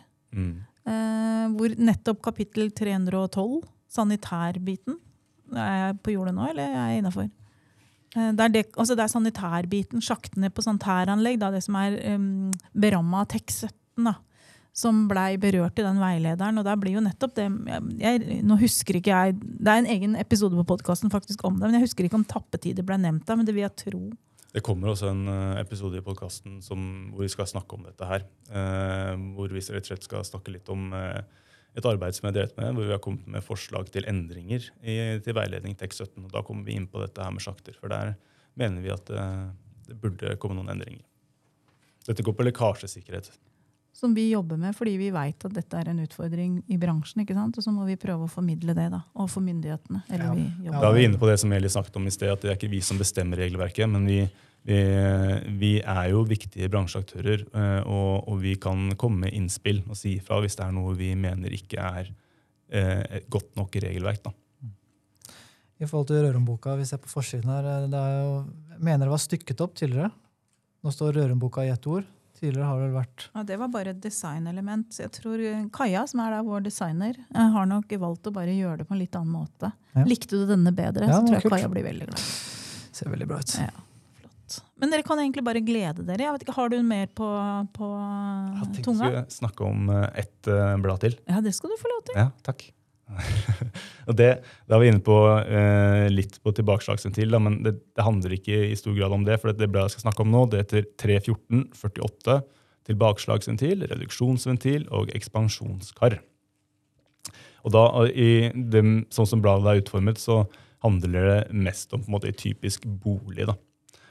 hvor nettopp kapittel 312, sanitærbiten, jeg på jordet nå, eller jeg innenfor? Det sanitærbiten, sjaktene på sanitæranlegg, det som berammet av TEK17, som ble berørt i den veilederen, og der blir jo nettopp det, nå husker ikke jeg, det en egen episode på podcasten faktisk om det, men jeg husker ikke om tappetider ble nevnt der, men det vil jeg tro. Det kommer også en episode i podcasten hvor vi skal snakke om dette her, hvor vi rett og slett skal snakke litt om et arbeid som drevet med, hvor vi har kommet med forslag til endringer til veiledning TEK17, og da kommer vi inn på dette her med sjakter, for der mener vi at det burde komme noen endringer. Dette går på lekkasjesikkerhet. Som vi jobber med, fordi vi vet at dette en utfordring i bransjen, ikke sant? Og så må vi prøve å formidle det da, og for myndighetene. Da vi inne på det som Eli snakket om i sted, at det ikke vi som bestemmer regelverket, men vi jo viktige bransjeaktører, og vi kan komme med innspill og si ifra hvis det noe vi mener ikke godt nok i regelverk. Da. I forhold til Rørhåndboka, vi ser på forsiden her, jeg mener det var stykket opp tidligere. Nå står Rørhåndboka i ett ord. Tidligere har det vært... Ja, det var bare et designelement. Så jeg tror Kaja, som der vår designer, har nok valgt å bare gjøre det på en litt annen måte. Ja. Likte du denne bedre, så tror jeg Kaja blir veldig glad. Ser veldig bra ut. Ja, flott. Men dere kan egentlig bare glede dere. Jeg vet ikke, har du mer på tunga? Jeg tenkte jeg snakke om ett blad til. Ja, det skal du få lov til. Ja, takk. Og da var vi inne på litt på tilbakeslagsventil, men det handler ikke i stor grad om det, for det bladet jeg skal snakke om nå, det heter 3.14.48, tilbakeslagsventil, reduksjonsventil og ekspansjonskar. Og da, sånn som bladet utformet, så handler det mest om på en måte en typisk bolig. Da.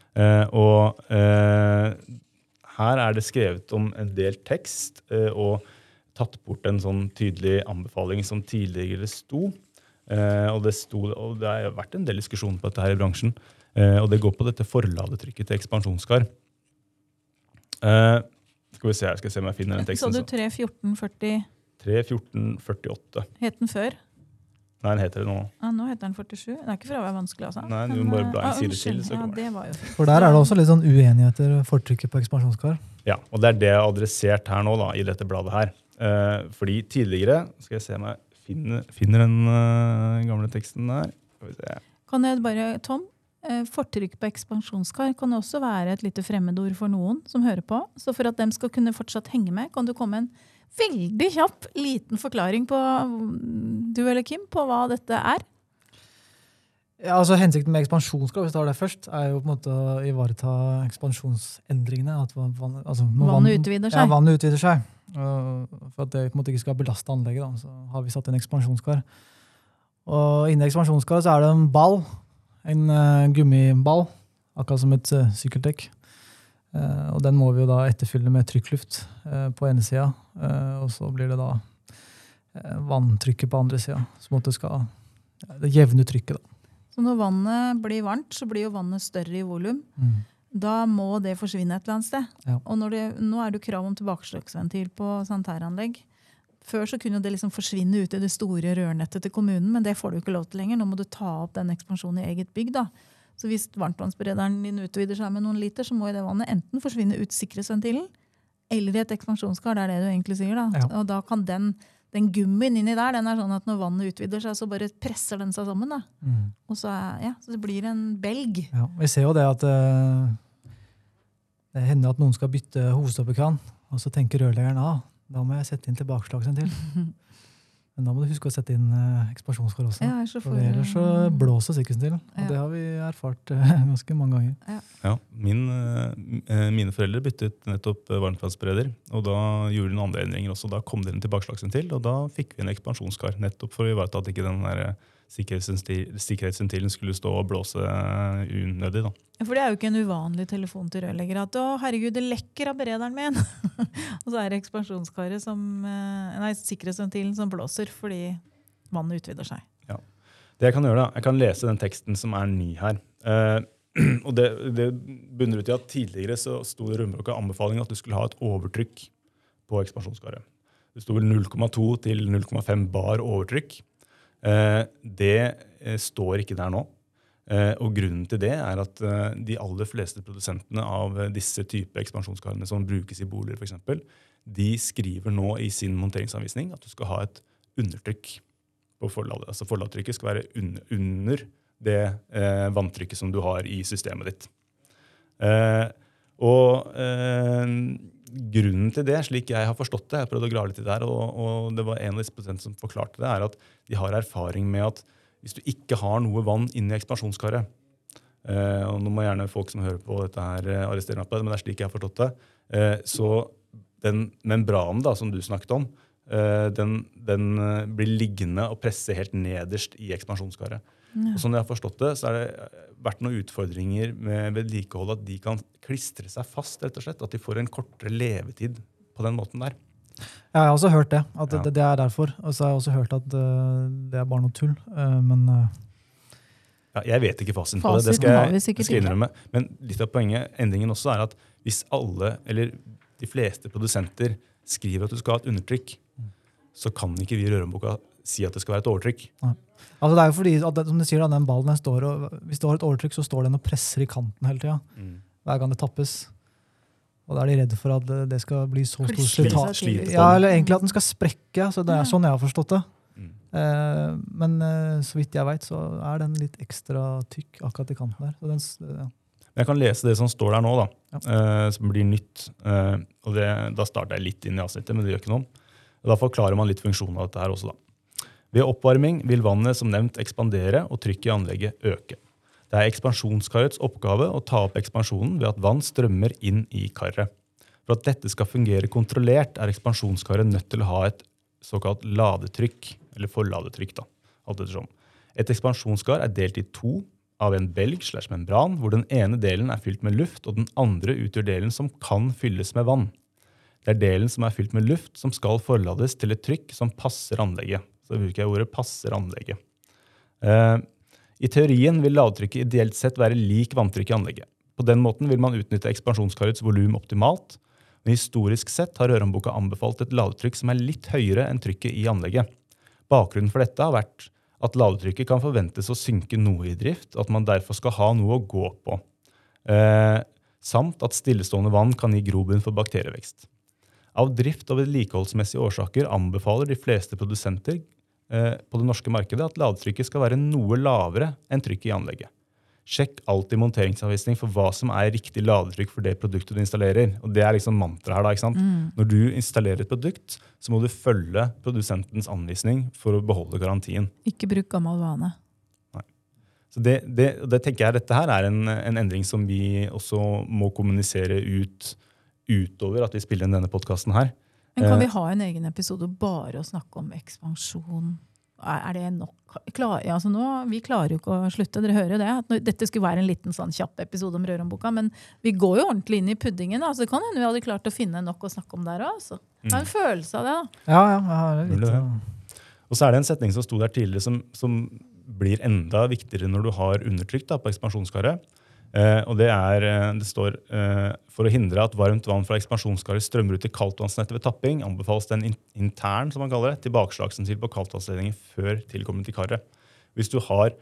Her er det skrevet om en del tekst, og tatt bort en sånn tydelig anbefaling som tidligere sto. Og det har vært en del diskusjon på dette her i bransjen, og det går på dette forladetrykket til ekspansjonskar. Skal vi se her, skal jeg se om jeg finner den teksten. Så du 3.14.40? 3.14.48. Het den før? Nei, den heter det nå. Ja, nå heter den 47. Det er ikke for å være vanskelig, altså. Nei, du må bare bla en side til. Så ja, det var jo fint. For der er det også litt sånn uenigheter fortrykket på ekspansjonskar. Ja, og det er det jeg har adressert her nå da, i dette bladet her. Fordi tidligere, skal jeg se om jeg finner den gamle teksten der. Skal vi se. Kan jeg bare, Tom, fortrykk på ekspansjonskar kan også være et lite fremmedord for noen som hører på. Så for at de skal kunne fortsatt henge med, kan du komme en veldig kjapp, liten forklaring på, du eller Kim, på hva dette er? Ja, altså hensikten med ekspansjonskar, hvis du tar det først, er jo på en måte å ivareta ekspansjonsendringene. At vannet utvider seg. Ja, vannet utvider seg. For at det på en måte ikke skal belaste anlegget, da, så har vi satt en ekspansjonskar. Og inni ekspansjonskar så er det en ball, en gummiball, akkurat som et sykkeltekk. Og den må vi jo da etterfylle med trykkluft på ene sida, og så blir det da vanntrykket på andre sida, som at det skal det jevne trykket da. Så når vannet blir varmt, så blir jo vannet større i volum. Da må det forsvinne et eller annet sted. Ja. Og nå er det jo krav om tilbakeslagsventil på sanitæranlegg. Før så kunne det liksom forsvinne ut i det store rørnettet til kommunen, men det får du ikke lov til lenger. Nå må du ta opp den ekspansjonen i eget bygg da. Så hvis varmtvannsberederen din utvider seg med noen liter, så må det vannet enten forsvinne ut sikkerhetsventilen, eller i et ekspansjonskar, det er det du egentlig sier da. Ja. Og da kan den gummien inni der, den er sånn at når vannet utvider seg, så bare presser den seg sammen da. Og så, så det blir en belg. Ja, vi ser jo det at det hender at noen skal bytte hovedstopperkran, og så tenker rørleggeren, da må jeg sette inn tilbakeslagsventil. Men da må du huske å sette inn ekspansjonskar også. Ja, for ellers så blåser sikkerhetsventilen. Og det har vi erfart ganske mange ganger. Ja, mine foreldre byttet nettopp varmtvannsbereder, og da gjorde de noen andre endringer også. Da kom det en tilbakeslagsventil, og da fikk vi en ekspansjonskar, nettopp for å ivareta at ikke den der sikkerhetsventilen skulle stå og blåse unødig. Da. For det er jo ikke en uvanlig telefon til rørlegger at herregud, det lekker av berederen min. Og så er det ekspansjonskaret sikkerhetsventilen som blåser fordi vannet utvider seg. Ja. Det jeg kan gjøre da, jeg kan lese den teksten som er ny her. Og det bunner ut i at tidligere så sto det i rundboka anbefaling at du skulle ha et overtrykk på ekspansjonskaret. Det sto vel 0,2 til 0,5 bar overtrykk. Det står ikke der nå. Og grunnen til det er at de aller fleste produsentene av disse type ekspansjonskarene som brukes i boliger for eksempel, de skriver nå i sin monteringsanvisning at du skal ha et undertrykk på forladet. Altså forladtrykket skal være under det vanntrykket som du har i systemet ditt. Grunnen til det, slik jeg har forstått det, jeg prøvde å grave litt i det her, og det var en av disse produsentene som forklarte det, er at de har erfaring med at hvis du ikke har noe vann inne i ekspansjonskaret, og nå må gjerne folk som hører på dette her arrestere meg på det, men det er slik jeg har forstått det, så den membranen da, som du snakket om, den blir liggende og presse helt nederst i ekspansjonskaret. Ja. Og som jeg har forstått det, så har det vært noen utfordringer med vedlikehold at de kan klistre seg fast, rett og slett, at de får en kortere levetid på den måten der. Ja, jeg har også hørt det, at det er derfor. Og så har jeg også hørt at det er bare noe tull, men... Ja, jeg vet ikke fasiten på det skal jeg innrømme. Men litt av poenget, endringen også, er at hvis alle, eller de fleste produsenter skriver at du skal ha et undertrykk, så kan ikke vi i rørhåndboka si at det skal være et overtrykk. Ja. Altså det er jo fordi, at som du sier, da, den ballen står, og hvis du har et overtrykk, så står den og presser i kanten hele tiden. Hver gang det tappes. Og da er de redde for at det skal bli så stor slitasje. Ja, eller egentlig at den skal sprekke, så det er sånn jeg har forstått det. Men så vidt jeg vet, så er den litt ekstra tykk akkurat i kanten der. Så den, Jeg kan lese det som står der nå, da, som blir nytt. Og da starter jeg litt inn i avsnittet, men det gjør ikke noe. Og da forklarer man litt funksjonen av dette her også, da. Ved oppvarming vil vannet som nevnt ekspandere og trykket i anlegget øke. Det er ekspansjonskarets oppgave å ta opp ekspansjonen ved at vann strømmer inn i karret. For at dette skal fungere kontrollert, er ekspansjonskaret nødt til å ha et såkalt ladetrykk, eller forladetrykk da, alt ettersom. Et ekspansjonskar delt i to av en belg/membran, hvor den ene delen fylt med luft, og den andre utgjør delen som kan fylles med vann. Det delen som fylt med luft som skal forlades til et trykk som passer anlegget. Så bruker jeg ordet passer anlegget. I teorien vil ladtrykket ideelt sett være lik vanntrykk i anlegget. På den måten vil man utnytte ekspansjonskarets volum optimalt, men historisk sett har Rørhåndboka anbefalt et ladetrykk som litt høyere enn trykket i anlegget. Bakgrunnen for dette har vært at ladetrykket kan forventes å synke noe i drift, og at man derfor skal ha noe å gå på. Samt at stillestående vann kan gi grobunn for bakterievekst. Av drift- og vedlikeholdsmessige årsaker anbefaler de fleste produsenter på det norske markedet at ladetrykket skal være noe lavere enn trykket i anlegget. Sjekk alltid monteringsanvisning for hva som riktig ladetrykk for det produktet du installerer. Og det liksom mantra her da, ikke sant? Når du installerer et produkt, så må du følge produsentens anvisning for å beholde garantien. Ikke bruk gammel vane. Nei. Så det tenker jeg, dette her en endring som vi også må kommunisere utover at vi spiller inn denne podcasten her. Men kan vi ha en egen episode bare å snakke om ekspansjon? Det nok? Vi klarer jo ikke å slutte, dere hører jo det. At dette skulle være en liten sånn kjapp episode om Rørhåndboka, men vi går jo ordentlig inn i puddingen. Altså, det kan hende vi hadde klart å finne nok å snakke om der også. Jeg har en følelse av det. Da. Ja, jeg har det litt. Og så det en setning som stod der tidligere som blir enda viktigere når du har undertrykk på ekspansjonskaret. Og det står for å hindre at varmt vann fra ekspansjonskaret strømmer ut i kaldtvannsnettet ved tapping, anbefales den intern, som man kaller det, tilbakeslagsventil på kaldtvannsledningen før tilkommende til karet. Hvis du har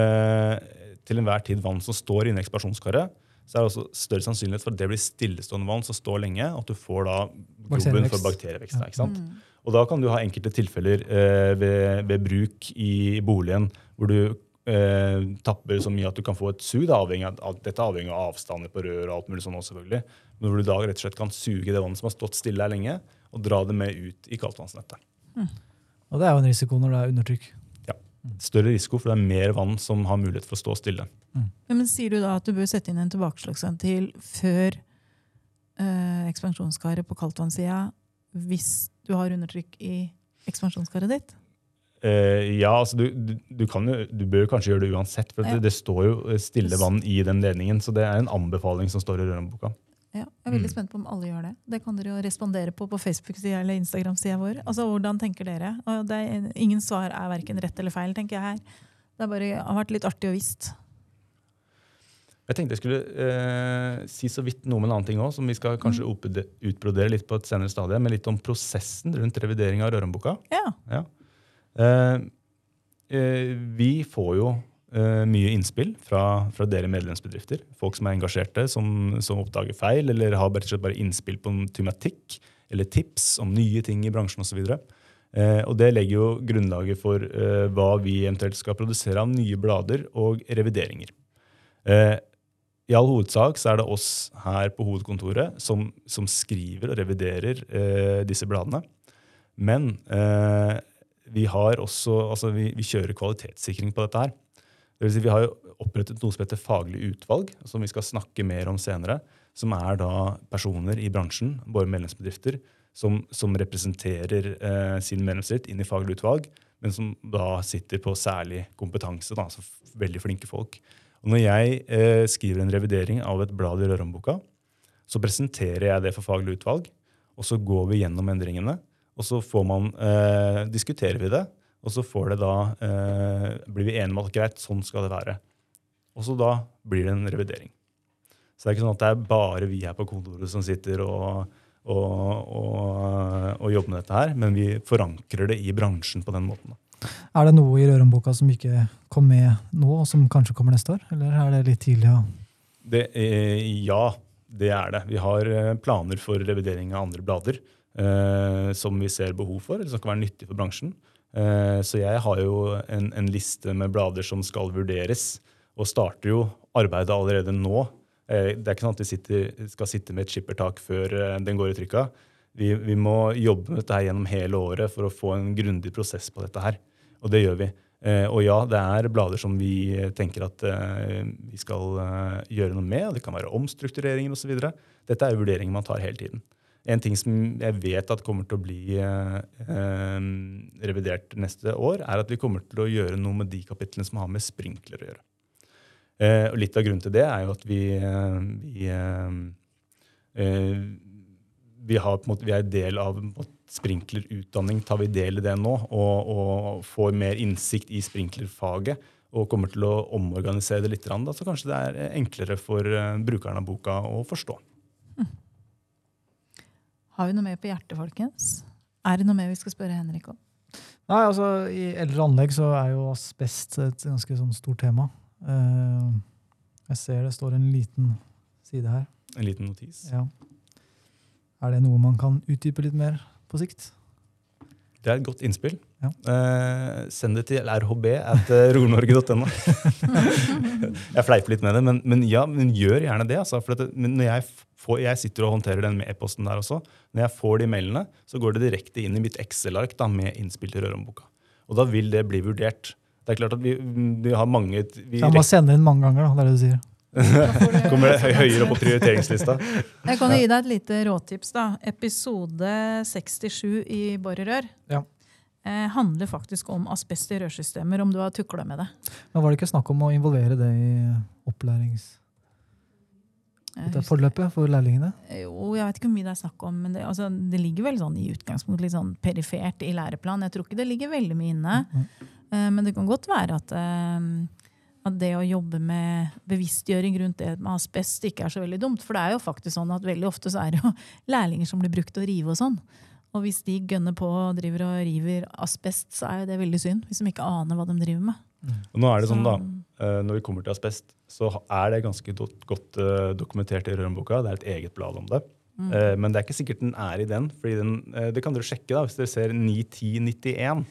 til enhver tid vann som står inne i ekspansjonskaret, så det også større sannsynlighet for at det blir stillestående vann som står lenge, og at du får da grobunn for bakterievekst. Ikke sant? Og da kan du ha enkelte tilfeller ved bruk i boligen, hvor du tapper så mye at du kan få et sug. Dette avhenger av avstander på rør og alt mulig sånn også, selvfølgelig. Men hvor du da rett og slett kan suge det vannet som har stått stille her lenge, og dra det med ut i kaldtvannsnettet. Og det jo en risiko når det undertrykk. Ja, større risiko, for det mer vann som har mulighet for å stå stille. Ja, men sier du da at du bør sette inn en tilbakeslagsventil før ekspansjonskaret på kaldtvannssida hvis du har undertrykk i ekspansjonskaret ditt? Ja, altså du bør kanskje gjøre det uansett, for det står jo stille vann i den ledningen, så det en anbefaling som står i Rørhåndboka. Ja, jeg veldig spent på om alle gjør det. Det kan dere jo respondere på Facebook-sida eller Instagram-sida vår. Altså, hvordan tenker dere? Og ingen svar hverken rett eller feil, tenker jeg her. Det bare har vært litt artig å visst. Jeg tenkte jeg skulle si så vidt noe med en annen ting også, som vi skal kanskje utbrodere litt på et senere stadie, men litt om prosessen rundt revidering av Rørhåndboka. Ja. Vi får jo mye innspill fra dere medlemsbedrifter, folk som engasjerte, som oppdager feil, eller har bare innspill på en tematikk, eller tips om nye ting i bransjen og så videre. Og det legger jo grunnlaget for hva vi eventuelt skal produsere av nye blader og revideringer. I all hovedsak så det oss her på hovedkontoret som skriver og reviderer disse bladene. Men vi har også, vi kjører kvalitetssikring på dette her. Det vil si, vi har jo opprettet noe som heter faglig utvalg, som vi skal snakke mer om senere, som da personer i bransjen, våre medlemsbedrifter, som representerer sin medlemsrett inn i faglig utvalg, men som da sitter på særlig kompetanse, altså veldig flinke folk. Og når jeg skriver en revidering av et blad i Rørhåndboka, så presenterer jeg det for faglig utvalg, og så går vi gjennom endringene, og så diskuterer vi det, og så blir vi enige om at greit, sånn skal det være. Og så da blir det en revidering. Så det ikke sånn at det bare vi her på kontoret som sitter og jobber med dette her, men vi forankrer det i bransjen på den måten. Det noe i Rørhåndboka som ikke kom med nå, og som kanskje kommer neste år? Eller det litt tidlig? Ja, det det. Vi har planer for revidering av andre blader, som vi ser behov for, eller som kan være nyttig for bransjen. Så jeg har jo en liste med blader som skal vurderes, og starter jo arbeidet allerede nå. Det ikke sånn at vi skal sitte med et skippertak før den går i trykka. Vi må jobbe med dette her gjennom hele året for å få en grundig prosess på dette her. Og det gjør vi. Og ja, det blader som vi tenker at vi skal gjøre noe med, og det kan være omstruktureringer og så videre. Dette vurderinger man tar hele tiden. En ting som jeg vet at kommer til å bli revidert neste år, er at vi kommer til å gjøre noe med de kapitlene som har med sprinkler å gjøre. Og litt av grunnen til det er jo at vi er del av sprinklerutdanning, tar vi del i det nå, og får mer innsikt i sprinklerfaget, og kommer til å omorganisere det litt, da, så kanskje det er enklere for brukerne av boka å forstå. Har vi noe mer på hjertet, folkens? Er det noe mer vi skal spørre Henrik om? Nei, altså i eldre anlegg så er jo asbest et ganske sånn stort tema. Jeg ser det står en liten side her. En liten notis. Ja. Er det noe man kan utdype litt mer på sikt? Det er et godt innspill. Ja. Send det til rhb@rornorge.no. Jeg fleiper litt med det, men gjør gjerne det. Altså, for når jeg sitter og håndterer den med e-posten der også, når jeg får de mailene, så går det direkte inn i mitt Excel-ark da, med innspill til Røromboka. Og da vil det bli vurdert. Det er klart at vi har mange... Kan man sende inn mange ganger, da, det er det du sier. Kommer det høyere opp på prioriteringslista? Jeg kan gi deg et lite råtips. Da. Episode 67 i Borrerør handler faktisk om asbest i rørsystemer, om du har tuklet med det. Men var det ikke snakk om å involvere det i forløpet for lærlingene? Jo, jeg vet ikke hvor mye det er snakk om, men det ligger vel sånn i utgangspunkt litt sånn perifert i læreplan. Jeg tror ikke det ligger veldig mye inne, men det kan godt være at det å jobbe med bevisstgjøring rundt det med asbest ikke er så veldig dumt. For det er jo faktisk sånn at veldig ofte så er det jo lærlinger som blir brukt til å rive og sånn. Og hvis de gønner på og driver og river asbest, så er jo det veldig synd, hvis de ikke aner hva de driver med. Og nå er det sånn da, når vi kommer til asbest, så er det ganske godt dokumentert i Røromboka. Det er et eget blad om det. Men det er ikke sikkert den er i den, fordi det kan dere sjekke da, hvis dere ser 9.10.91.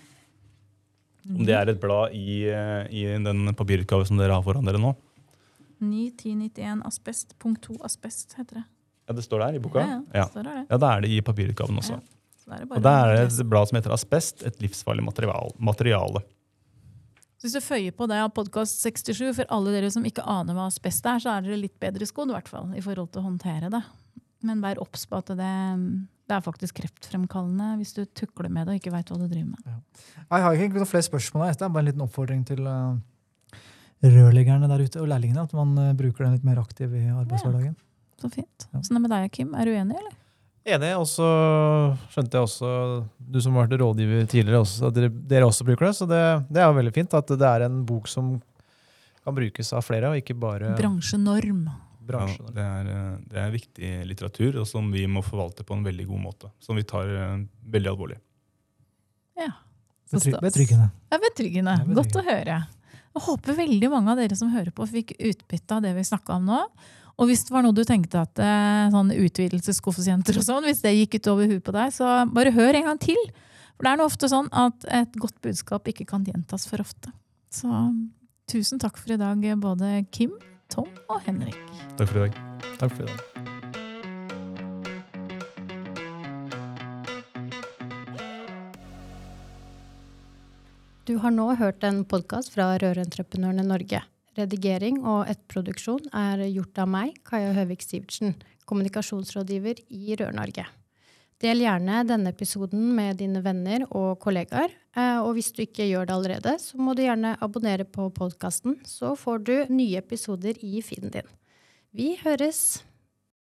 Om det er et blad i den papirutgave som dere har foran dere nå. 9.10.91 asbest, punkt 2 asbest heter det. Ja, det står der i boka? Ja, står der det. Ja, da er det i papirutgaven også. Ja, og da er det et blad som heter Asbest, et livsfarlig materiale. Så hvis du føyer på det av podcast 67, for alle dere som ikke aner hva asbest er, så er dere litt bedre skodd i hvert fall, i forhold til å håndtere det. Men vær obs på at det er faktisk kreftfremkallende hvis du tukler med det og ikke vet hva du driver med. Ja. Jeg har ikke noen flere spørsmål. Det er bare en liten oppfordring til rørleggerne der ute og lærlingene, at man bruker den litt mer aktiv i arbeidshverdagen. Ja, så fint. Sånn er med deg, Kim. Er du enig, eller? Enig, og så skjønte jeg også, du som har vært rådgiver tidligere, også, at dere også bruker det, så det er jo veldig fint at det er en bok som kan brukes av flere, og ikke bare... Bransjenorm. Ja, det er viktig litteratur, og som vi må forvalte på en veldig god måte, som vi tar veldig alvorlig. Ja. Betryggende. Ja, betryggende. Godt å høre. Jeg håper veldig mange av dere som hører på fikk utbytte av det vi snakket om nå. Og hvis det var noe du tenkte at sånn utvidelseskoeffisienter og sånn, hvis det gikk ut over huet på deg, så bare hør en gang til. For det er noe ofte sånn at et godt budskap ikke kan gjentas for ofte. Så tusen takk for i dag, både Kim, Tom og Henrik. Takk for i dag. Takk for i dag. Du har nå hørt en podcast fra Rørentreprenørene Norge. Redigering og etterproduksjon er gjort av meg, Kaja Høvik Sivertsen, kommunikasjonsrådgiver i Rør-Norge. Del gjerne denne episoden med dine venner og kollegaer, og hvis du ikke gjør det allerede, så må du gjerne abonnere på podcasten, så får du nye episoder i feeden din. Vi høres!